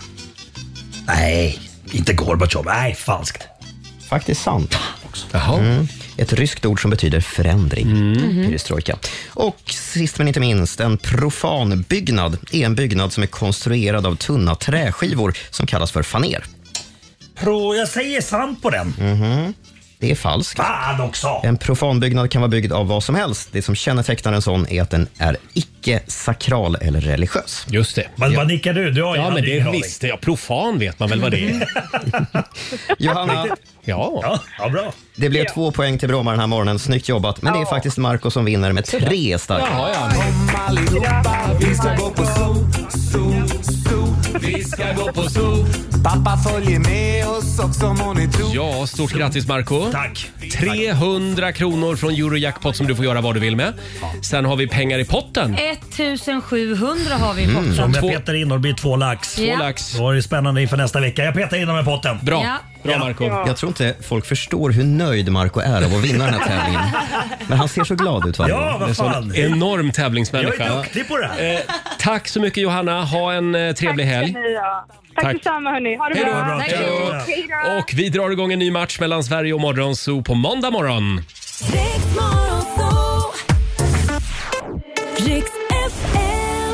Nej, inte Gorbachev. Nej, falskt. Faktiskt sant. Jaha. Mm. Ett ryskt ord som betyder förändring. Mm. Perestrojka. Och sist men inte minst, en profan byggnad är en byggnad som är konstruerad av tunna träskivor som kallas för faner. Pro, jag säger sant på den. Mhm. Det är falskt. Fan också! En profanbyggnad kan vara byggd av vad som helst. Det som kännetecknar en sån är att den är icke-sakral eller religiös. Just det. Men vad nickar du? Du har Ja, ju men det ingen aning. visste jag. Profan vet man väl vad det är. Johanna, ja. Ja, ja, bra. det blev två poäng till Bromma den här morgonen. Snyggt jobbat. Men det är faktiskt Marco som vinner med tre starka. Jaha, ja. Allihopa, vi ska gå på zoo, zoo, zoo. Vi ska gå på zoo. Pappa följer med oss också må ni tro. Ja, stort grattis Marco. Tack. trehundra kronor från Eurojackpot som du får göra vad du vill med. Sen har vi pengar i potten. ettusensjuhundra har vi i potten. Som jag petar in och det blir två lax. Två Ja. lax. Då är det spännande inför nästa vecka. Jag petar in dem i potten. Bra. Ja. Bra Marco. Jag tror inte folk förstår hur nöjd Marco är av att vinna den här tävlingen. Men han ser så glad ut varje Ja, gång. vad En fan. enorm Jag tävlingsmänniska. är duktig på det här. Eh, tack så mycket Johanna. Ha en eh, trevlig helg. Tack, Tack. detsamma hörni. Ha det Hej då. bra. Bra, Hej tack. då. Ja. Hej då. Och vi drar igång en ny match mellan Sverige och Morgonzoo på måndag morgon. Riks F M.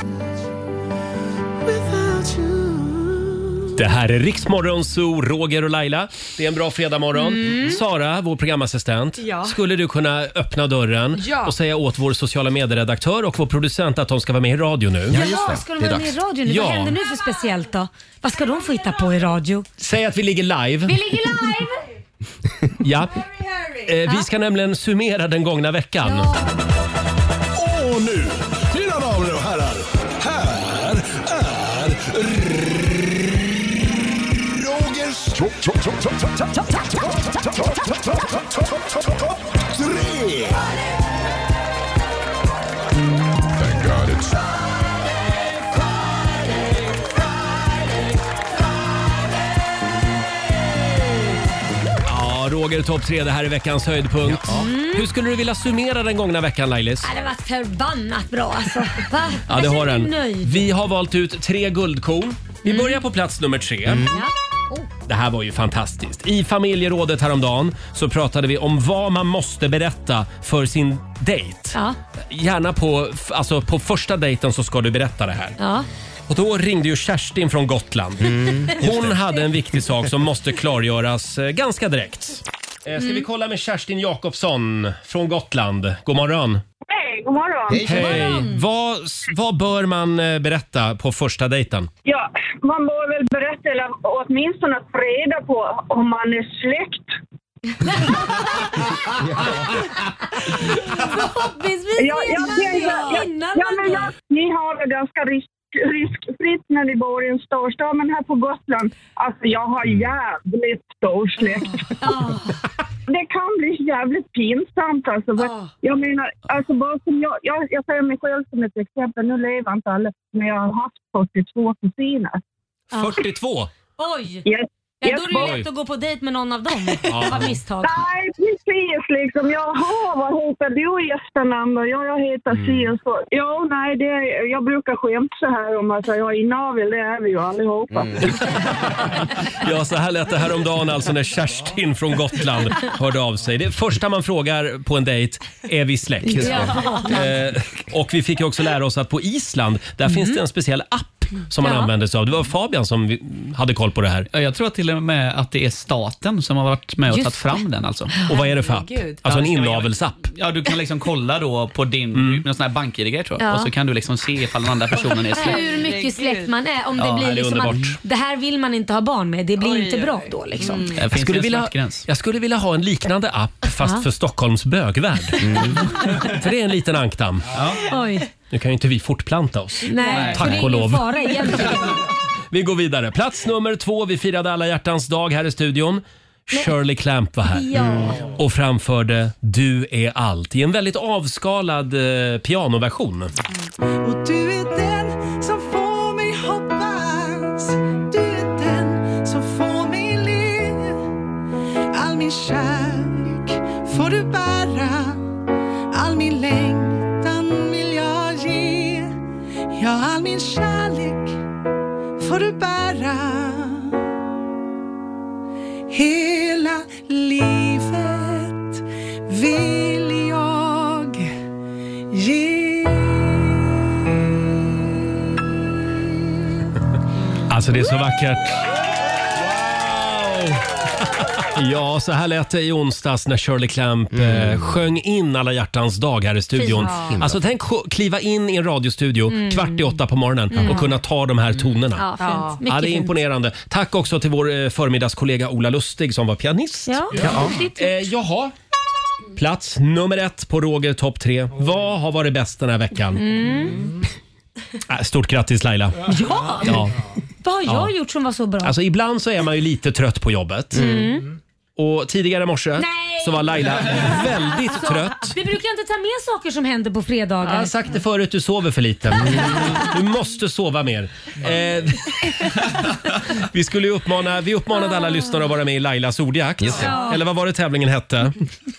Det här är Riks Morgonzoo, Roger och Laila. Det är en bra fredagmorgon. Mm. Sara, vår programassistent, Ja. skulle du kunna öppna dörren Ja. och säga åt vår sociala medieredaktör och vår producent att de ska vara med i radio nu? Ja, just Jaha, det. ska de Det är vara med i dags. radio nu? Ja. Vad händer nu för speciellt då? Vad ska de få hitta på i radio? Säg att vi ligger live. Vi ligger live! Ja. Eh, vi ska nämligen summera den gångna veckan. Och nu, mina damer och herrar, här är Rogers tre. Thank God it's Ja, Roger topp tre, det här är veckans höjdpunkt. Hur skulle du vilja summera den gångna veckan, Lailis? Ja, det var förbannat bra alltså. Va? Ja, det Jag har känner den. mig nöjd. Vi har valt ut tre guldkorn. Vi börjar på plats nummer tre. Ja. Oh. Det här var ju fantastiskt. I familjerådet häromdagen så pratade vi om vad man måste berätta för sin dejt. Ja. Gärna på, alltså på första dejten så ska du berätta det här. Ja. Och då ringde ju Kerstin från Gotland. Hon hade en viktig sak som måste klargöras eh, ganska direkt. Eh, ska vi kolla med Kerstin Jakobsson från Gotland. God morgon. Hej, god morgon. Hej. Vad, vad bör man eh, berätta på första dejten? Ja, man bör väl berätta eller åtminstone få reda på om man är släkt. Förhoppningsvis Ja, jag tänker, ja, innan ja, men jag, ni har det ganska risk, riskfritt när ni bor i en storstad, men här på Gotland, alltså jag har jävligt stor släkt. Det kan bli jävligt pinsamt alltså. För jag menar, alltså bara som jag, jag, jag säger mig själv som ett exempel, nu lever inte alla, men jag har haft fyrtiotvå kusiner. fyrtiotvå? Oj! Yes. Ja, då är det Oj. ju lätt att gå på dejt med någon av dem. Ja. Av misstag. Nej, precis liksom. Jaha, vad heter du i efternamn? Ja, jag heter Mm. si och så. Ja, nej, det, jag brukar skämta så här om att jag är inavel, det är vi ju allihopa. Mm. Ja, så här lät det häromdagen alltså när Kerstin från Gotland hörde av sig. Det första man frågar på en dejt, är vi släkt? Ja. Eh, och vi fick ju också lära oss att på Island, där finns det en speciell app som man Ja. använder sig av. Det var Fabian som vi- hade koll på det här. Ja, jag tror att till och med att det är staten som har varit med och Just tagit fram den alltså. Och vad är det för app? Herregud. Alltså en Ja, inavelsapp. Ja, du kan liksom kolla då på din mm. någon sån här bank-id tror jag. Ja. Och så kan du liksom se ifall den andra personen är släkt. Hur mycket släkt man är. Om det Ja, blir det är liksom att underbart. det här vill man inte ha barn med. Det blir Oj, inte oj, bra oj. då liksom. Mm. Det Jag finns skulle, en vilja, smärtgräns. jag skulle vilja ha en liknande app fast Ja. för Stockholms bögvärld. För det är en liten ankdamm. Oj. Nu kan ju inte vi fortplanta oss. Nej, Tack för det är och ingen lov. fara egentligen. Vi går vidare. Plats nummer två. Vi firade alla hjärtans dag här i studion. Shirley Clamp var här Ja. och framförde Du är allt i en väldigt avskalad eh, pianoversion. Och du är den som får mig hoppas. Du är den som får mig le. All min kärlek får du bära. All min längtan vill jag ge. Ja, all min kärlek får du bära. Hela livet Alltså det är så vackert. Wow! Ja, så här lät det i onsdags när Shirley Clamp mm. eh, sjöng in Alla hjärtans dag här i studion. Ja. Alltså tänk kliva in i en radiostudio Mm. kvart i åtta på morgonen Mm. och kunna ta de här tonerna. Ja, fint. Mycket Ja, det är fint. imponerande. Tack också till vår eh, förmiddagskollega Ola Lustig som var pianist. Ja, Ja. duktigt. Eh, jaha. Plats nummer ett på Roger topp tre. Vad har varit bäst den här veckan? Mm. Äh, Stort grattis Laila. Ja. Ja. Vad har jag Ja. gjort som var så bra? Alltså ibland så är man ju lite trött på jobbet. Mm. Och tidigare i morse Nej. så var Laila väldigt Alltså, trött. Vi brukar inte ta med saker som händer på fredagar. Jag har sagt det förut, du sover för lite. Du måste sova mer. Eh, vi skulle ju uppmana, vi uppmanade alla lyssnare att vara med i Lailas ordjakt. Ja. Eller vad var det tävlingen hette?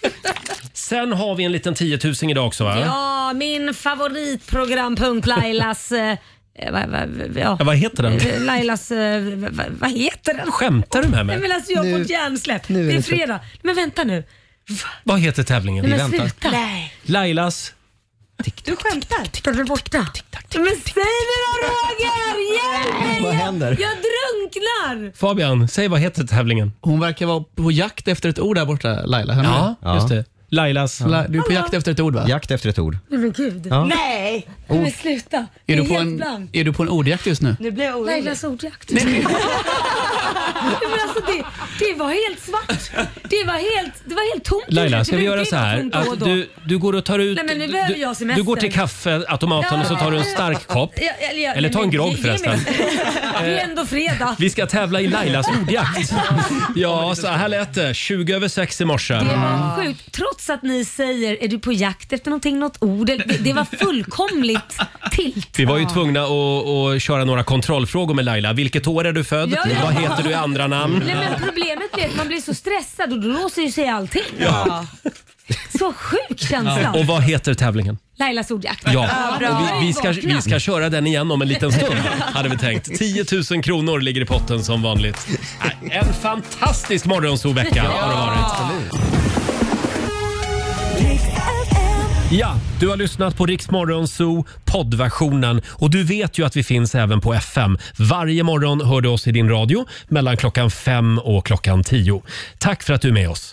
Sen har vi en liten tiotusen idag också va? Ja, min favoritprogrampunkt Lailas... eh, va, va, ja. Ja, vad heter den? Lailas... eh, va, vad heter den? Skämtar du med mig? Nej, men alltså jag har fått hjärnsläpp. nu är Det är det så- fredag. Men vänta nu. Vad heter tävlingen? Nej, Vi men väntar. sluta. Nej. Lailas... Du skämtar? Du är borta. Men säg det då Roger! Hjälp mig! Vad händer? Jag drunknar! Fabian, säg vad heter tävlingen? Hon verkar vara på jakt efter ett ord där borta, Laila. Hör ni Ja, det? just det. Lailas... La- Du är på jakt efter ett ord va? Jakt efter ett ord. Nej men gud. Ja. Nej! Oh. Men sluta. Är Det du, är på helt en, blank. är du på en ordjakt just nu? Nu blir jag orolig. Lailas ordjakt. Nej, men alltså det, det var helt svart. Det var helt, det var helt tomt. Laila, ska Det vi brukar göra ju så vara här? tomt då och Att då. du, du går och tar ut... Nej, men nu behöver du, jag semester. du går till kaffeautomaten och så tar du en stark kopp. Ja, ja, ja, Eller ta en men grogg ge- ge förresten. mig- Det är ändå fredag. Vi ska tävla i Lailas ordjakt. Ja, så här lät det. tjugo över sex i morse. Det var sjukt. Trots att ni säger, är du på jakt efter någonting, något ord? Det, det var fullkomligt tilt. Vi var ju tvungna att, att köra några kontrollfrågor med Laila. Vilket år är du född? Ja, ja. Vad heter du i andra namn? Nej, men problemet är att man blir så stressad och då låser ju sig allting. Ja. Så sjuk känsla. Och vad heter tävlingen? Lailas ordjakt. Ja, bra. och vi, vi, ska, vi ska köra den igen om en liten stund, hade vi tänkt. tio tusen kronor ligger i potten som vanligt. Äh, En fantastisk morgonsovecka har det varit. Ja, du har lyssnat på Rix Morgon Zoo poddversionen och du vet ju att vi finns även på F M. Varje morgon hör du oss i din radio mellan klockan fem och klockan tio. Tack för att du är med oss.